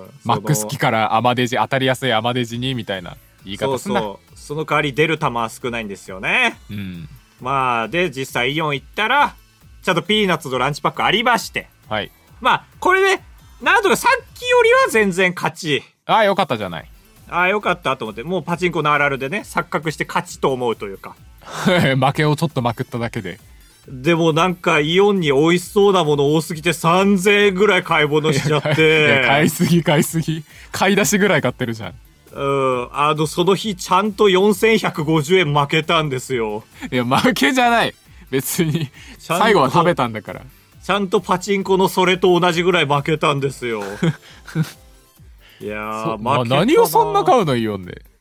[SPEAKER 1] マックス機からアマデジ、当たりやすいアマデジにみたいな言い方すんな。
[SPEAKER 2] そうそう。その代わり出る球は少ないんですよね。
[SPEAKER 1] うん。
[SPEAKER 2] まあ、で、実際イオン行ったら、ちゃんとピーナッツのランチパックありまして。
[SPEAKER 1] はい。
[SPEAKER 2] まあ、これで、ね、なんとかさっきよりは全然勝ち。
[SPEAKER 1] ああ、よかったじゃない。
[SPEAKER 2] ああ、よかったと思って、もうパチンコのあるあるでね、錯覚して勝ちと思うというか。
[SPEAKER 1] 負けをちょっとまくっただけで。
[SPEAKER 2] でもなんかイオンに美味しそうなもの多すぎてさんぜんえんぐらい買い物しちゃって。
[SPEAKER 1] いや、買いすぎ買いすぎ。買い出しぐらい買ってるじゃん。
[SPEAKER 2] うん、あの、その日ちゃんとよんせんひゃくごじゅうえん負けたんですよ。
[SPEAKER 1] いや、負けじゃない。別に。最後は食べたんだから。
[SPEAKER 2] ちゃんとパチンコのそれと同じぐらい負けたんですよ。いやー、
[SPEAKER 1] まあ、何をそんな買うのイオンで。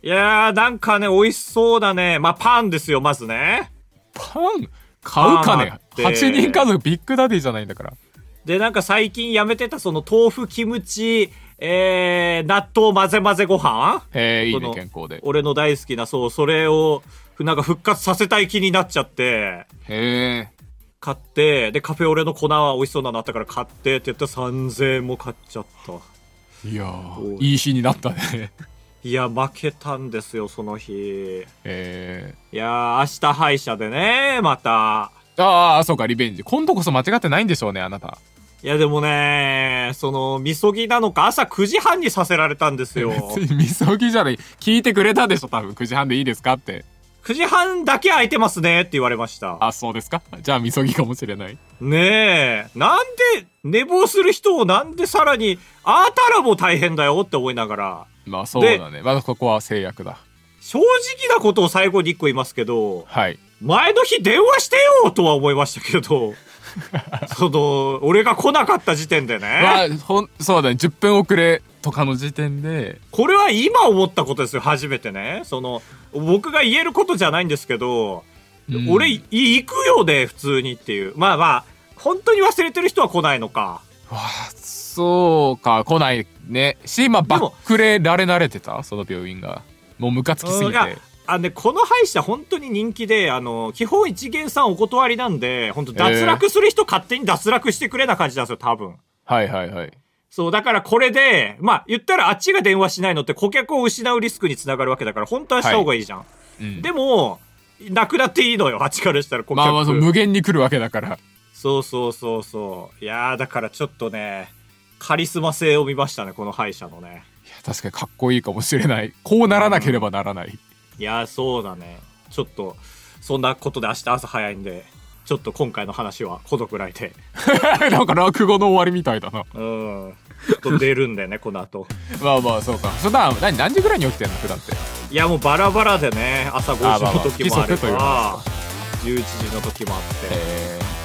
[SPEAKER 2] いやーなんかね美味しそうだね。まあパンですよまずね。
[SPEAKER 1] パン買うかね。はちにん家族ビッグダディじゃないんだから。
[SPEAKER 2] でなんか最近やめてたその豆腐キムチえー、納豆混ぜ混ぜご飯。
[SPEAKER 1] へえいいね健康で。
[SPEAKER 2] 俺の大好きなそうそれをなんか復活させたい気になっちゃって。
[SPEAKER 1] へえ。
[SPEAKER 2] 買ってでカフェオレの粉は美味しそうなのあったから買ってって言ったらさんぜんえんも買っちゃった。
[SPEAKER 1] いやーいい日になったね。
[SPEAKER 2] いや負けたんですよその日。
[SPEAKER 1] へえ。
[SPEAKER 2] いやー明日歯医者でねまた。
[SPEAKER 1] ああそうかリベンジ。今度こそ間違ってないんでしょうねあなた。
[SPEAKER 2] いやでもねそのみそぎなのか朝くじはんにさせられたんですよ。
[SPEAKER 1] 別にみそぎじゃない。聞いてくれたでしょ多分。くじはんでいいですかって。
[SPEAKER 2] くじはんだけ空いてますねって言われました。
[SPEAKER 1] あそうですか。じゃあみそぎかもしれない。
[SPEAKER 2] ねえなんで寝坊する人をなんでさらにあたらも大変だよって思いながら。
[SPEAKER 1] まあそうだね。まだここは制約だ。
[SPEAKER 2] 正直なことを最後にいっこ言いますけど、
[SPEAKER 1] はい、
[SPEAKER 2] 前の日電話してよとは思いましたけどその俺が来なかった時点でね、
[SPEAKER 1] まあ、ほんそうだねじゅっぷん遅れとかの時点で。
[SPEAKER 2] これは今思ったことですよ初めてね。その僕が言えることじゃないんですけど、うん、俺行くよね普通にっていう。まあまあ本当に忘れてる人は来ないのか。
[SPEAKER 1] わあそうか来ないねし、まあバックレられ慣れてたその病院がもうムカつきすぎて。
[SPEAKER 2] あね、この歯医者本当に人気であの基本一元さんお断りなんで本当脱落する人勝手に脱落してくれな感じなんですよ多分。
[SPEAKER 1] はいはいはい。
[SPEAKER 2] そうだからこれでまあ言ったらあっちが電話しないのって顧客を失うリスクにつながるわけだから本当はした方がいいじゃん、はいうん、でもなくなっていいのよあっちからしたら顧客。まあまあ
[SPEAKER 1] 無限に来るわけだから。
[SPEAKER 2] そうそうそうそういやーだからちょっとねカリスマ性を見ましたねこの歯医者のね。
[SPEAKER 1] いや確かにかっこいいかもしれない。こうならなければならない、うん
[SPEAKER 2] いやそうだね。ちょっとそんなことで明日朝早いんでちょっと今回の話はこのくらいで
[SPEAKER 1] なんか落語の終わりみたいだな。
[SPEAKER 2] うんちょっと出るんでねこの後
[SPEAKER 1] まあまあそうか。普段何何時ぐらいに起きてんの普段って。
[SPEAKER 2] いやもうバラバラでね朝ごじの時もあれば、
[SPEAKER 1] まあまあ
[SPEAKER 2] じゅういちじの時もあって。へー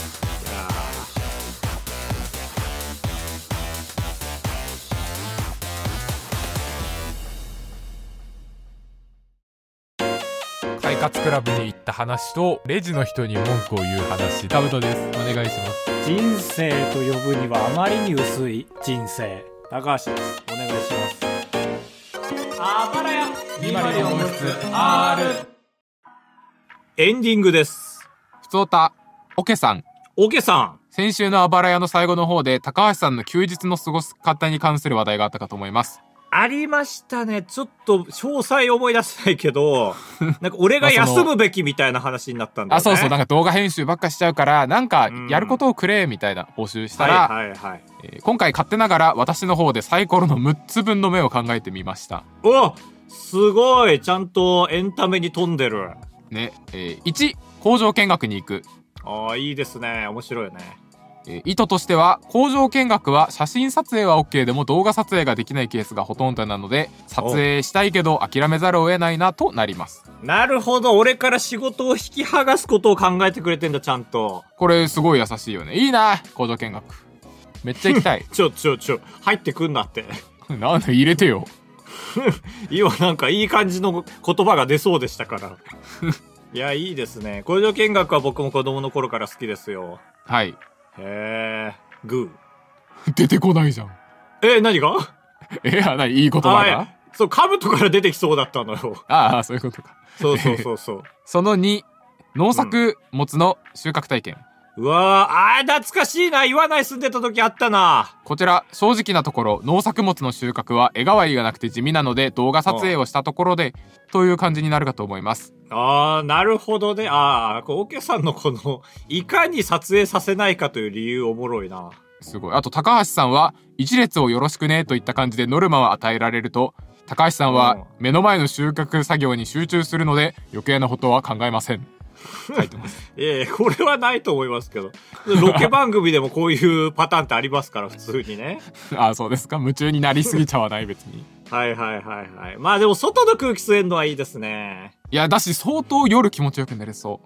[SPEAKER 1] 快活クラブに行った話とレジの人に文句を言う話。タブトです。お願いします。
[SPEAKER 3] 人生と呼ぶにはあまりに薄い人生。高橋です。お願いします。
[SPEAKER 2] あばらや
[SPEAKER 1] にまるよん号室 R。
[SPEAKER 2] エンディングです。
[SPEAKER 1] ふつおたオケさん。
[SPEAKER 2] オケさん
[SPEAKER 1] 先週のあばらやの最後の方で高橋さんの休日の過ごし方に関する話題があったかと思います。
[SPEAKER 2] ありましたね。ちょっと詳細思い出せないけどなんか俺が休むべきみたいな話になったんだよね。
[SPEAKER 1] あそうそうなんか動画編集ばっかしちゃうからなんかやることをくれみたいな募集したら、はいはいはいえー、今回勝手ながら私の方でサイコロのむっつぶんの目を考えてみました。
[SPEAKER 2] おすごいちゃんとエンタメに富んでる
[SPEAKER 1] ね。えー、いち工場見学に行く。
[SPEAKER 2] ああいいですね面白いよね。
[SPEAKER 1] 意図としては工場見学は写真撮影は OK でも動画撮影ができないケースがほとんどなので撮影したいけど諦めざるを得ないなとなります。
[SPEAKER 2] なるほど俺から仕事を引き剥がすことを考えてくれてんだちゃんと。
[SPEAKER 1] これすごい優しいよね。いいな工場見学めっちゃ行きたい
[SPEAKER 2] ちょちょちょ入ってくんなって
[SPEAKER 1] なんで入れてよ
[SPEAKER 2] 今なんかいい感じの言葉が出そうでしたからいやいいですね。工場見学は僕も子供の頃から好きですよ。
[SPEAKER 1] はい
[SPEAKER 2] へえ、グ
[SPEAKER 1] ー出てこないじゃん。
[SPEAKER 2] え、何が
[SPEAKER 1] え、あ、なにいい言葉が
[SPEAKER 2] そう、兜から出てきそうだったのよ。
[SPEAKER 1] ああ、そういうことか。
[SPEAKER 2] そうそうそうそう。
[SPEAKER 1] そのに、農作物の収穫体験。
[SPEAKER 2] うん、うわー、あー、懐かしいな。岩内住んでた時あったな。
[SPEAKER 1] こちら、正直なところ、農作物の収穫は絵代わりがなくて地味なので、動画撮影をしたところで、という感じになるかと思います。
[SPEAKER 2] あー、なるほどね。あー、オケさんのこの、いかに撮影させないかという理由おもろいな。
[SPEAKER 1] すごい。あと、高橋さんは、一列をよろしくね、といった感じでノルマを与えられると、高橋さんは、目の前の収穫作業に集中するので、余計なことは考えません。書いてます。
[SPEAKER 2] いやいや、これはないと思いますけど。ロケ番組でもこういうパターンってありますから、普通にね。
[SPEAKER 1] ああ、そうですか。夢中になりすぎちゃわない、別に。
[SPEAKER 2] はいはいはいはい。まあでも、外の空気吸えるのはいいですね。
[SPEAKER 1] いや、だし、相当夜気持ちよく寝れそ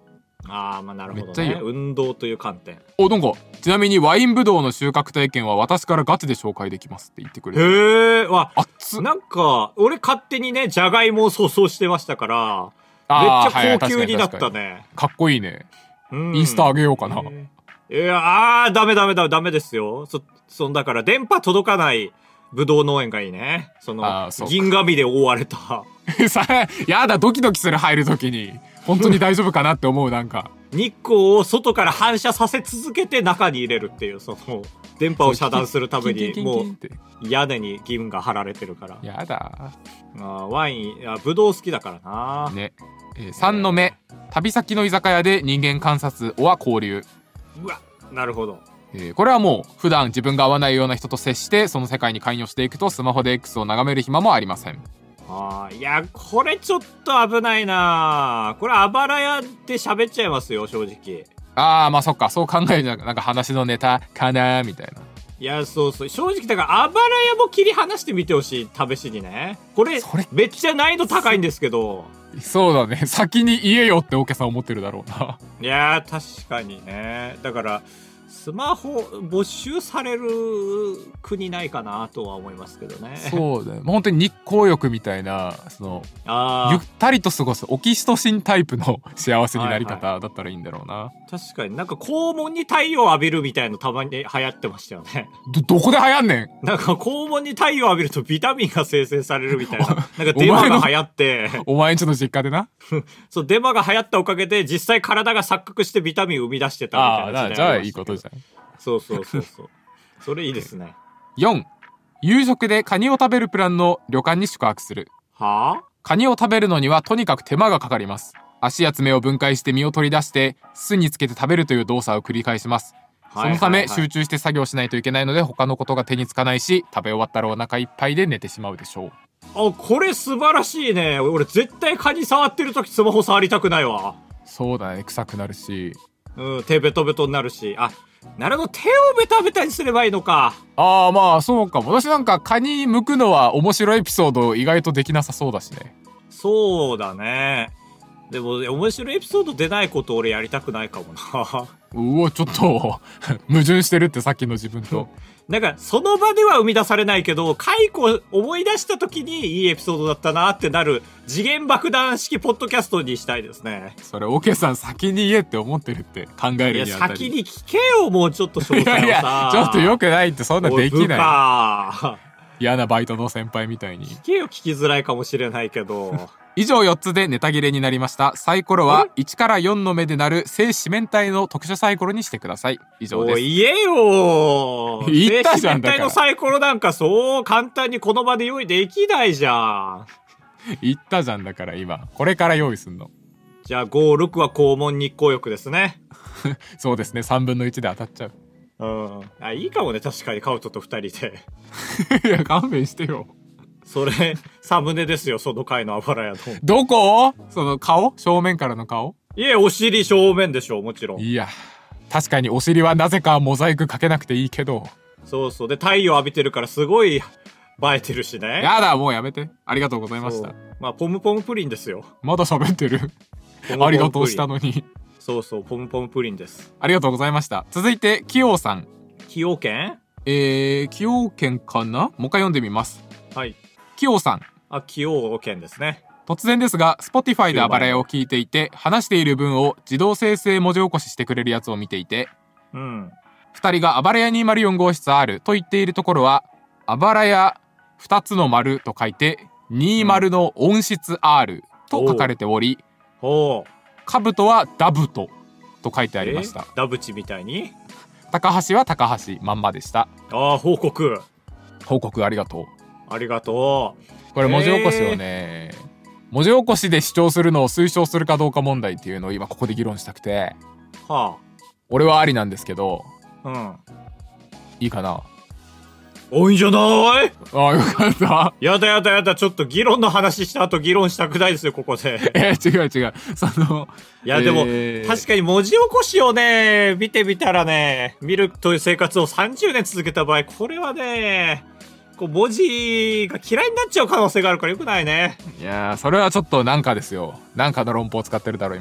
[SPEAKER 2] ああ、まあなるほどね。
[SPEAKER 1] めっちゃいいよ。
[SPEAKER 2] 運動という観点。
[SPEAKER 1] お、なんか、ちなみにワインブドウの収穫体験は私からガチで紹介できますって言ってくれて。
[SPEAKER 2] へえ、わ、
[SPEAKER 1] 熱っ。
[SPEAKER 2] なんか、俺勝手にね、じゃがいもを想像してましたから、めっ
[SPEAKER 1] あー
[SPEAKER 2] ちゃ高級
[SPEAKER 1] はい
[SPEAKER 2] になっ
[SPEAKER 1] 確かに
[SPEAKER 2] たね。
[SPEAKER 1] かっこいいね。
[SPEAKER 2] うん
[SPEAKER 1] インスタあげようかな。
[SPEAKER 2] えーいや、あー、ダメダメだ、ダメですよ。そ、そんだから電波届かないブドウ農園がいいね。その
[SPEAKER 1] あーそう、か
[SPEAKER 2] 銀紙で覆われた。
[SPEAKER 1] さ、やだ、ドキドキする、入るときに。本当に大丈夫かなって思う、なんか。
[SPEAKER 2] 日光を外から反射させ続けて中に入れるっていう、その、電波を遮断するために、もう、屋根に銀が張られてるから。
[SPEAKER 1] やだ。
[SPEAKER 2] あーワイン、あブドウ好きだからな。
[SPEAKER 1] ね。えー、さんの目。旅先の居酒屋で人間観察は交流。
[SPEAKER 2] うわ、なるほど。
[SPEAKER 1] えーこれはもう普段自分が合わないような人と接してその世界に関与していくとスマホで X を眺める暇もありません。
[SPEAKER 2] あーいや、これちょっと危ないな。これあばら屋で喋っちゃいますよ、正直。
[SPEAKER 1] ああ、まあそっか、そう考えるとなんか話のネタかなみたいな。
[SPEAKER 2] いや、そうそう。正直、だから、あばら屋も切り離してみてほしい、試しにね。これ、
[SPEAKER 1] それ
[SPEAKER 2] めっちゃ難易度高いんですけど。
[SPEAKER 1] そうだね、先に言えよってオケさん思ってるだろうな。
[SPEAKER 2] いやー、確かにね。だから、スマホ没収される国ないかなとは思いますけどね。
[SPEAKER 1] そうだね、本当に日光浴みたいな、その
[SPEAKER 2] あ
[SPEAKER 1] ゆったりと過ごすオキシトシンタイプの幸せになり方だったらいいんだろうな。
[SPEAKER 2] あ、確かになんか肛門に太陽浴びるみたいのたまに流行ってましたよね。
[SPEAKER 1] どどこで流行んねん。
[SPEAKER 2] なんか肛門に太陽浴びるとビタミンが生成されるみたいな。なんかデマが流行って。
[SPEAKER 1] お前んちの実家でな。
[SPEAKER 2] そう、デマが流行ったおかげで実際体が錯覚してビタミンを生み出してたみたいな時代
[SPEAKER 1] ああ、じゃあいいことじゃん。
[SPEAKER 2] そうそうそうそう。それいいですね。
[SPEAKER 1] よん、夕食でカニを食べるプランの旅館に宿泊する。
[SPEAKER 2] はあ？
[SPEAKER 1] カニを食べるのにはとにかく手間がかかります。足や爪を分解して身を取り出して酢につけて食べるという動作を繰り返します。そのため集中して作業しないといけないので他のことが手につかないし、食べ終わったらお腹いっぱいで寝てしまうでしょう。
[SPEAKER 2] あ、これ素晴らしいね。俺絶対カニ触ってる時スマホ触りたくないわ。
[SPEAKER 1] そうだね、臭くなるし。
[SPEAKER 2] うん、手ベトベトになるし。あ、なるほど、手をベタベタにすればいいのか。
[SPEAKER 1] ああ、まあそうかも。私なんかカニ剥くのは面白いエピソード意外とできなさそうだしね。
[SPEAKER 2] そうだね。でも面白いエピソード出ないこと俺やりたくないかもな。
[SPEAKER 1] うお、ちょっと矛盾してるって、さっきの自分と。
[SPEAKER 2] なんかその場では生み出されないけど、解雇思い出した時にいいエピソードだったなってなる次元爆弾式ポッドキャストにしたいですね。
[SPEAKER 1] それオケさん先に言えって思ってるって、考えるにあたり。
[SPEAKER 2] いや、先に聞けよ、もうちょっと詳細をさ。
[SPEAKER 1] いやいや、ちょっと良くないって、そんなできない。
[SPEAKER 2] い。
[SPEAKER 1] 嫌なバイトの先輩みたいに。
[SPEAKER 2] 聞けよ、聞きづらいかもしれないけど。
[SPEAKER 1] 以上よっつでネタ切れになりました。サイコロはいちからよんの目でなる正四面体の特殊サイコロにしてください。以上です。
[SPEAKER 2] おい、言えよ。
[SPEAKER 1] 言ったじゃん、だから。
[SPEAKER 2] 正四面体のサイコロなんかそう簡単にこの場で用意できないじゃん。
[SPEAKER 1] 言ったじゃん、だから今。これから用意すんの。
[SPEAKER 2] じゃあご、ろくは肛門日光浴ですね。
[SPEAKER 1] そうですね、さんぶんのいちで当たっちゃう。
[SPEAKER 2] うん。あ、いいかもね、確かにカウトとふたりで。
[SPEAKER 1] いや、勘弁してよ。
[SPEAKER 2] それ、サムネですよ、その回のあばら屋の。
[SPEAKER 1] どこ？その顔？正面からの顔？
[SPEAKER 2] いえ、お尻正面でしょ、もちろん。
[SPEAKER 1] いや、確かにお尻はなぜかモザイクかけなくていいけど。
[SPEAKER 2] そうそう。で、太陽浴びてるからすごい映えてるしね。
[SPEAKER 1] やだ、もうやめて。ありがとうございました。
[SPEAKER 2] まあ、ポムポムプリンですよ。
[SPEAKER 1] まだ喋ってる。
[SPEAKER 2] ポムポムプリン
[SPEAKER 1] ありがとうしたのに。
[SPEAKER 2] そうそう、ポムポムプリンです。
[SPEAKER 1] ありがとうございました。続いて、キヨウさん。
[SPEAKER 2] 崎陽軒？
[SPEAKER 1] えー、崎陽軒かな？もう一回読んでみます。
[SPEAKER 2] はい。
[SPEAKER 1] キヨウさん。
[SPEAKER 2] あ、崎陽軒ですね。
[SPEAKER 1] 突然ですが、Spotify であばらやを聞いていて、話している文を自動生成文字起こししてくれるやつを見ていて、
[SPEAKER 2] うん。
[SPEAKER 1] 二人があばらやにまるよん号室 R と言っているところは、あばらや二つの丸と書いて、にじゅうの音質 R と書かれており、
[SPEAKER 2] ほう。
[SPEAKER 1] かぶとはダブトと書いてありました。
[SPEAKER 2] ダブチみたいに？
[SPEAKER 1] 高橋は高橋まんまでした。
[SPEAKER 2] ああ、報告。
[SPEAKER 1] 報告ありがとう。
[SPEAKER 2] ありがとう。
[SPEAKER 1] これ文字起こしをね、文字起こしで主張するのを推奨するかどうか問題っていうのを今ここで議論したくて。
[SPEAKER 2] は
[SPEAKER 1] 俺はありなんですけど、
[SPEAKER 2] あ。うん。
[SPEAKER 1] いいかな？
[SPEAKER 2] おいんじゃない？
[SPEAKER 1] ああ、よかった。
[SPEAKER 2] やだやだやだ、ちょっと議論の話した後議論したくないですよ、ここで。
[SPEAKER 1] えー、違う違う。その、
[SPEAKER 2] いや、でも、
[SPEAKER 1] えー
[SPEAKER 2] 確かに文字起こしをね、見てみたらね、見るという生活をさんじゅうねん続けた場合、これはね、こう文字が嫌いになっちゃう可能性があるからよくないね。
[SPEAKER 1] いやー、それはちょっとなんかですよ。なんかの論法を使ってるだろ、今。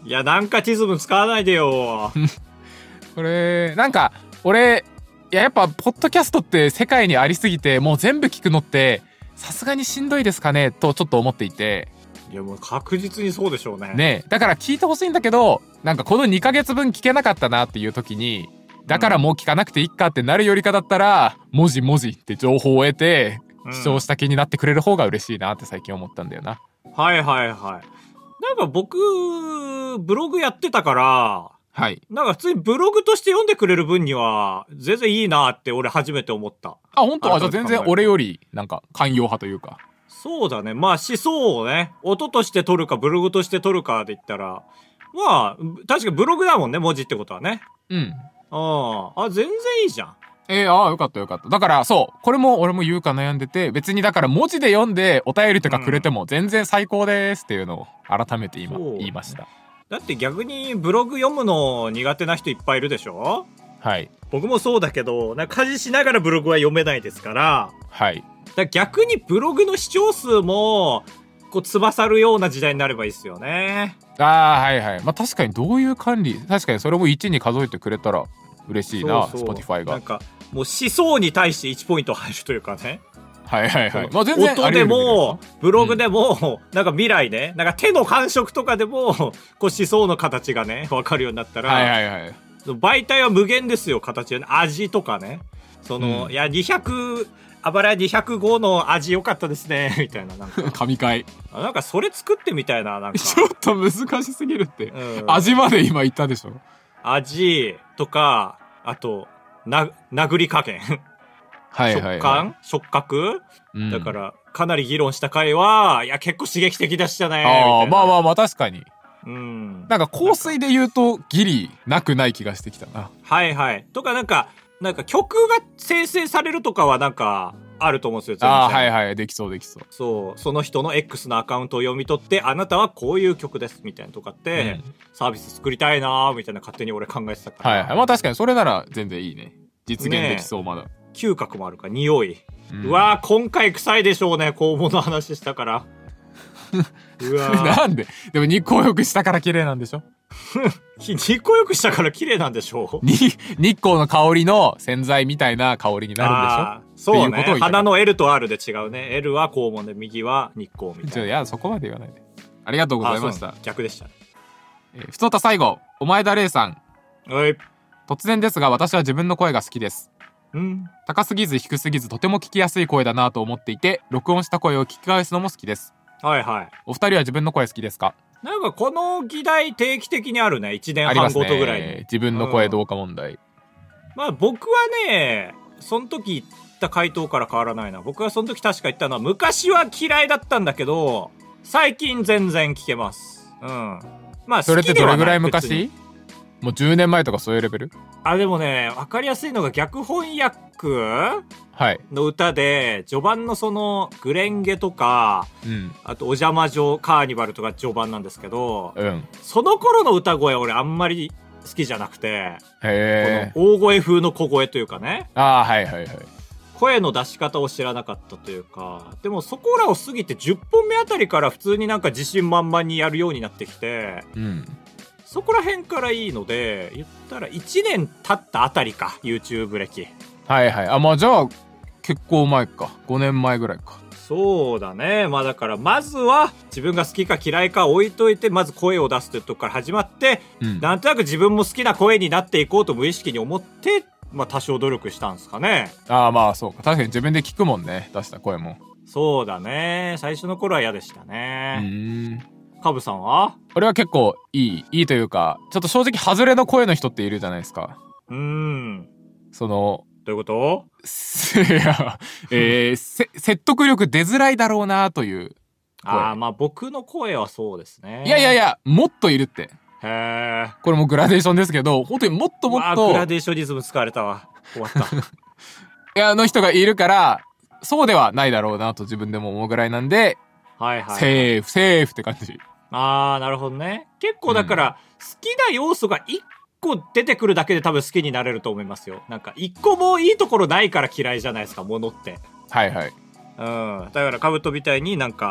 [SPEAKER 2] いや、なんかティズム使わないでよ。
[SPEAKER 1] これ、なんか、俺、いや、やっぱ、ポッドキャストって世界にありすぎて、もう全部聞くのって、さすがにしんどいですかねとちょっと思っていて。
[SPEAKER 2] いや、もう確実にそうでしょうね。
[SPEAKER 1] ね、だから聞いてほしいんだけど、なんかこのにかげつぶん聞けなかったなっていう時に、だからもう聞かなくていいかってなるよりかだったら、文字文字って情報を得て、視聴した気になってくれる方が嬉しいなって最近思ったんだよな。
[SPEAKER 2] はいはいはい。なんか僕、ブログやってたから、
[SPEAKER 1] はい。
[SPEAKER 2] なんか普通にブログとして読んでくれる分には、全然いいなって俺初めて思った。
[SPEAKER 1] あ、本当？あ、じゃあ全然俺より、なんか、寛容派というか。
[SPEAKER 2] そうだね。まあ思想をね、音として取るかブログとして取るかで言ったら、まあ、確かブログだもんね、文字ってことはね。
[SPEAKER 1] うん。
[SPEAKER 2] ああ、あ、全然いいじゃん。
[SPEAKER 1] えー、ああ、よかったよかった。だから、そう。これも俺も言うか悩んでて、別にだから文字で読んでお便りとかくれても全然最高ですっていうのを改めて今言いました。
[SPEAKER 2] だって逆にブログ読むの苦手な人いっぱいいるでしょ？
[SPEAKER 1] はい。
[SPEAKER 2] 僕もそうだけど、なんか家事しながらブログは読めないですから。
[SPEAKER 1] はい。
[SPEAKER 2] だ逆にブログの視聴数も、こう、つばさるような時代になればいいですよね。
[SPEAKER 1] ああ、はいはい。まあ確かにどういう管理、確かにそれもいちに数えてくれたら嬉しいな、
[SPEAKER 2] そうそう
[SPEAKER 1] Spotify が。
[SPEAKER 2] なんか、もう思想に対していちポイント入るというかね。
[SPEAKER 1] はいはいはい。まあ全然
[SPEAKER 2] 音でも、ブログでも、うん、なんか未来ね、なんか手の感触とかでも、こう思想の形がね、わかるようになったら、
[SPEAKER 1] はいはいはい。
[SPEAKER 2] 媒体は無限ですよ、形はね。味とかね。その、うん、いや、にひゃく、あばらやにひゃくごの味良かったですね、みたいな。なんか
[SPEAKER 1] 神回。
[SPEAKER 2] なんかそれ作ってみたいな、なんか。
[SPEAKER 1] ちょっと難しすぎるって。うん、味まで今言ったでしょ。
[SPEAKER 2] 味とか、あと、な、殴り加減。
[SPEAKER 1] はいはいはい、
[SPEAKER 2] 食感触覚、うん、だから、かなり議論した回は、いや、結構刺激的でしたね。
[SPEAKER 1] ああ、まあまあまあ、確かに。
[SPEAKER 2] うん。
[SPEAKER 1] なんか香水で言うとギリなくない気がしてきたな。
[SPEAKER 2] はいはい。とかなんか、なんか曲が生成されるとかはなんかあると思うんですよ。
[SPEAKER 1] ああ、はいはい。できそうできそう。
[SPEAKER 2] そう。その人の X のアカウントを読み取って、あなたはこういう曲ですみたいなとかって、うん、サービス作りたいなーみたいな勝手に俺考えてたから。
[SPEAKER 1] はいはい。まあ確かにそれなら全然いいね。実現できそう、ね、まだ。
[SPEAKER 2] 嗅覚もあるから、匂い。うん、うわー、今回臭いでしょうね。肛門の話したから。うわ
[SPEAKER 1] なんででも日光浴したから綺麗なんでしょ
[SPEAKER 2] 日光浴したから綺麗なんでしょう
[SPEAKER 1] に日光の香りの洗剤みたいな香りになるんでしょ。
[SPEAKER 2] そうね。鼻の L と R で違うね。L は肛門で右は日光みたいな。
[SPEAKER 1] いや、そこまで言わないで。ありがとうございました。
[SPEAKER 2] 逆でした、ね。
[SPEAKER 1] えー、ふとた最後、お前田玲さん。
[SPEAKER 2] はい。
[SPEAKER 1] 突然ですが、私は自分の声が好きです。
[SPEAKER 2] うん。
[SPEAKER 1] 高すぎず低すぎずとても聞きやすい声だなと思っていて、録音した声を聞き返すのも好きです。
[SPEAKER 2] はいはい。
[SPEAKER 1] お二人は自分の声好きですか？
[SPEAKER 2] なんかこの議題定期的にあるね。いちねんはんごとぐらいに、ね、
[SPEAKER 1] 自分の声どうか問題、うん、
[SPEAKER 2] まあ僕はね、その時言った回答から変わらないな。僕はその時確か言ったのは、昔は嫌いだったんだけど最近全然聞けます。うん。まあ
[SPEAKER 1] それってどれぐらい昔？もうじゅうねんまえとかそういうレベル？
[SPEAKER 2] あ、でもね、分かりやすいのが逆翻訳の歌で、序盤のそのグレンゲとか、うん、あとお邪魔女カーニバルとか序盤なんですけど、
[SPEAKER 1] うん、
[SPEAKER 2] その頃の歌声俺あんまり好きじゃなくて、
[SPEAKER 1] へ
[SPEAKER 2] この大声風の小声というかね、
[SPEAKER 1] あ、はいはいはい、
[SPEAKER 2] 声の出し方を知らなかったというか、でもそこらを過ぎてじゅっぽんめあたりから普通になんか自信満々にやるようになってきて、
[SPEAKER 1] うん、
[SPEAKER 2] そこら辺からいいので、言ったらいちねん経ったあたりか、 YouTube 歴。
[SPEAKER 1] はいはい。あ、まあじゃあ結構前か、ごねんまえぐらいか。
[SPEAKER 2] そうだね。まあだからまずは自分が好きか嫌いか置いといて、まず声を出すというとこから始まって、うん、なんとなく自分も好きな声になっていこうと無意識に思って、まあ多少努力したんですかね。
[SPEAKER 1] ああ、まあそうか。確かに自分で聞くもんね、出した声も。
[SPEAKER 2] そうだね。最初の頃は嫌でしたね。
[SPEAKER 1] うーん。
[SPEAKER 2] カブさんは？
[SPEAKER 1] 俺は結構いい、いいというか、ちょっと正直外れの声の人っているじゃないですか。
[SPEAKER 2] うーん。
[SPEAKER 1] その、
[SPEAKER 2] どういうこと？
[SPEAKER 1] いや、えー、せ説得力出づらいだろうなという声。
[SPEAKER 2] ああ、まあ僕の声はそうですね。
[SPEAKER 1] いやいやいや、もっといるって。
[SPEAKER 2] へえ。
[SPEAKER 1] これもグラデーションですけど、本当にもっともっと。
[SPEAKER 2] グラデーショニズム使われたわ。終わった。い
[SPEAKER 1] や、の人がいるから、そうではないだろうなと自分でも思うぐらいなんで、
[SPEAKER 2] はいはい、はい。
[SPEAKER 1] セーフ、セーフって感じ。
[SPEAKER 2] あー、なるほどね。結構だから、うん、好きな要素が一個出てくるだけで多分好きになれると思いますよ。なんか一個もいいところないから嫌いじゃないですか、ものって。
[SPEAKER 1] はいはい。
[SPEAKER 2] うん。だからカブトみたいになんか、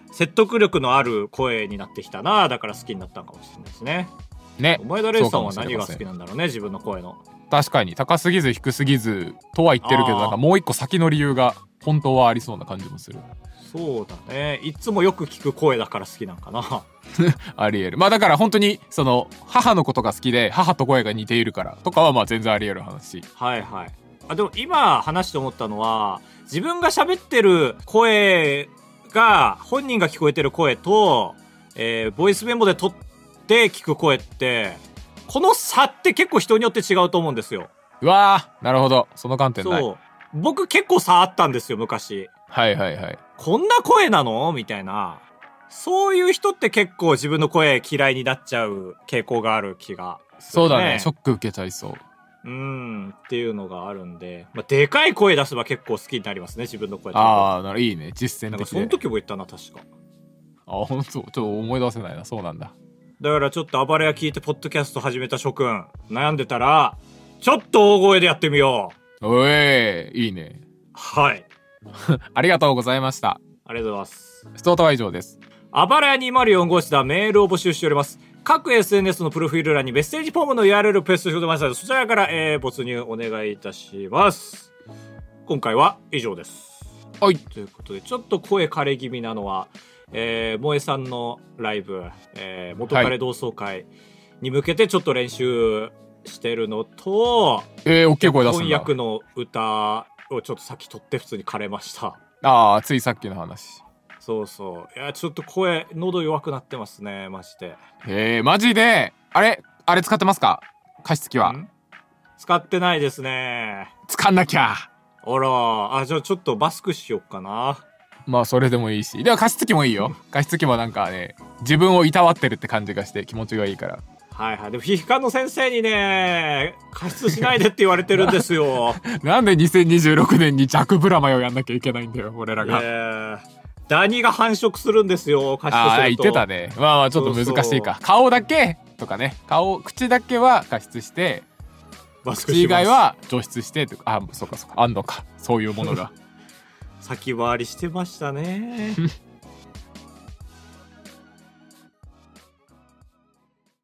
[SPEAKER 2] 説得力のある声になってきたな。だから好きになったのかもしれないですね。
[SPEAKER 1] ね。
[SPEAKER 2] 前田玲さんは何が好きなんだろうね、自分の声の。
[SPEAKER 1] 確かに高すぎず低すぎずとは言ってるけど、なんかもう一個先の理由が本当はありそうな感じもする。
[SPEAKER 2] そうだね。いつもよく聞く声だから好きなんかな。
[SPEAKER 1] ありえる。まあだから本当にその母のことが好きで母と声が似ているからとかはまあ全然ありえる話。
[SPEAKER 2] はいはい。あ、でも今話して思ったのは、自分が喋ってる声が本人が聞こえてる声と、えー、ボイスメモで撮って聞く声ってこの差って結構人によって違うと思うんですよ。
[SPEAKER 1] うわー、なるほど。その観点ない。
[SPEAKER 2] そう僕結構差あったんですよ昔。
[SPEAKER 1] はいはいはい。
[SPEAKER 2] こんな声なのみたいな。そういう人って結構自分の声嫌いになっちゃう傾向がある気がする、ね、
[SPEAKER 1] そうだね。ショック受けちゃいそう。
[SPEAKER 2] うーんっていうのがあるんで、まあ、でかい声出せば結構好きになりますね、自分の声。
[SPEAKER 1] ああ、ならいいね、実践的で。
[SPEAKER 2] なんかその時も言ったな、確か。
[SPEAKER 1] あ、ほんとちょっと思い出せないな。そうなんだ。
[SPEAKER 2] だからちょっと暴れ屋聞いてポッドキャスト始めた諸君悩んでたらちょっと大声でやってみよ
[SPEAKER 1] う。おえいいね。
[SPEAKER 2] はい
[SPEAKER 1] ありがとうございました。
[SPEAKER 2] ありがとうございます。
[SPEAKER 1] ふつおたは以上です。
[SPEAKER 2] 暴れ屋にまるよん号室ではメールを募集しております。各 エスエヌエス のプロフィール欄にメッセージフォームの ユーアールエル ペーストしておりますので、そちらから、えー、没入お願いいたします。今回は以上です。
[SPEAKER 1] はい。
[SPEAKER 2] ということで、ちょっと声枯れ気味なのは、えー、萌えさんのライブ、えー、元彼同窓会に向けてちょっと練習してるのと、
[SPEAKER 1] えー、大きい声出すんだ。
[SPEAKER 2] 翻訳の歌をちょっとさっき撮って普通に枯れました。
[SPEAKER 1] ああ、ついさっきの話。
[SPEAKER 2] そうそう。いや、ちょっと声、喉弱くなってますね、マジで。
[SPEAKER 1] えー、マジで、あれあれ使ってますか？加湿器は。
[SPEAKER 2] 使ってないですね。
[SPEAKER 1] 使んなきゃ。
[SPEAKER 2] あら、あ、じゃあちょっとマスクしよっかな。
[SPEAKER 1] まあ、それでもいいし。でも加湿器もいいよ。加湿器もなんかね、自分をいたわってるって感じがして気持ちがいいから。
[SPEAKER 2] はいはい。でも皮膚科の先生にね、加湿しないでって言われてるんですよ。
[SPEAKER 1] なんでにせんにじゅうろくねんに弱ブラマヨやんなきゃいけないんだよ、俺らが。
[SPEAKER 2] えーダニが繁殖するんですよ、加湿すると。
[SPEAKER 1] ああ、言ってたね。まあまあちょっと難しいか。そうそう、顔だけとかね。顔、口だけは加湿して、
[SPEAKER 2] マスク
[SPEAKER 1] 口以外は除湿してとか。あ、そうかそうか。あんのか。そういうものが。
[SPEAKER 2] 先回りしてましたね。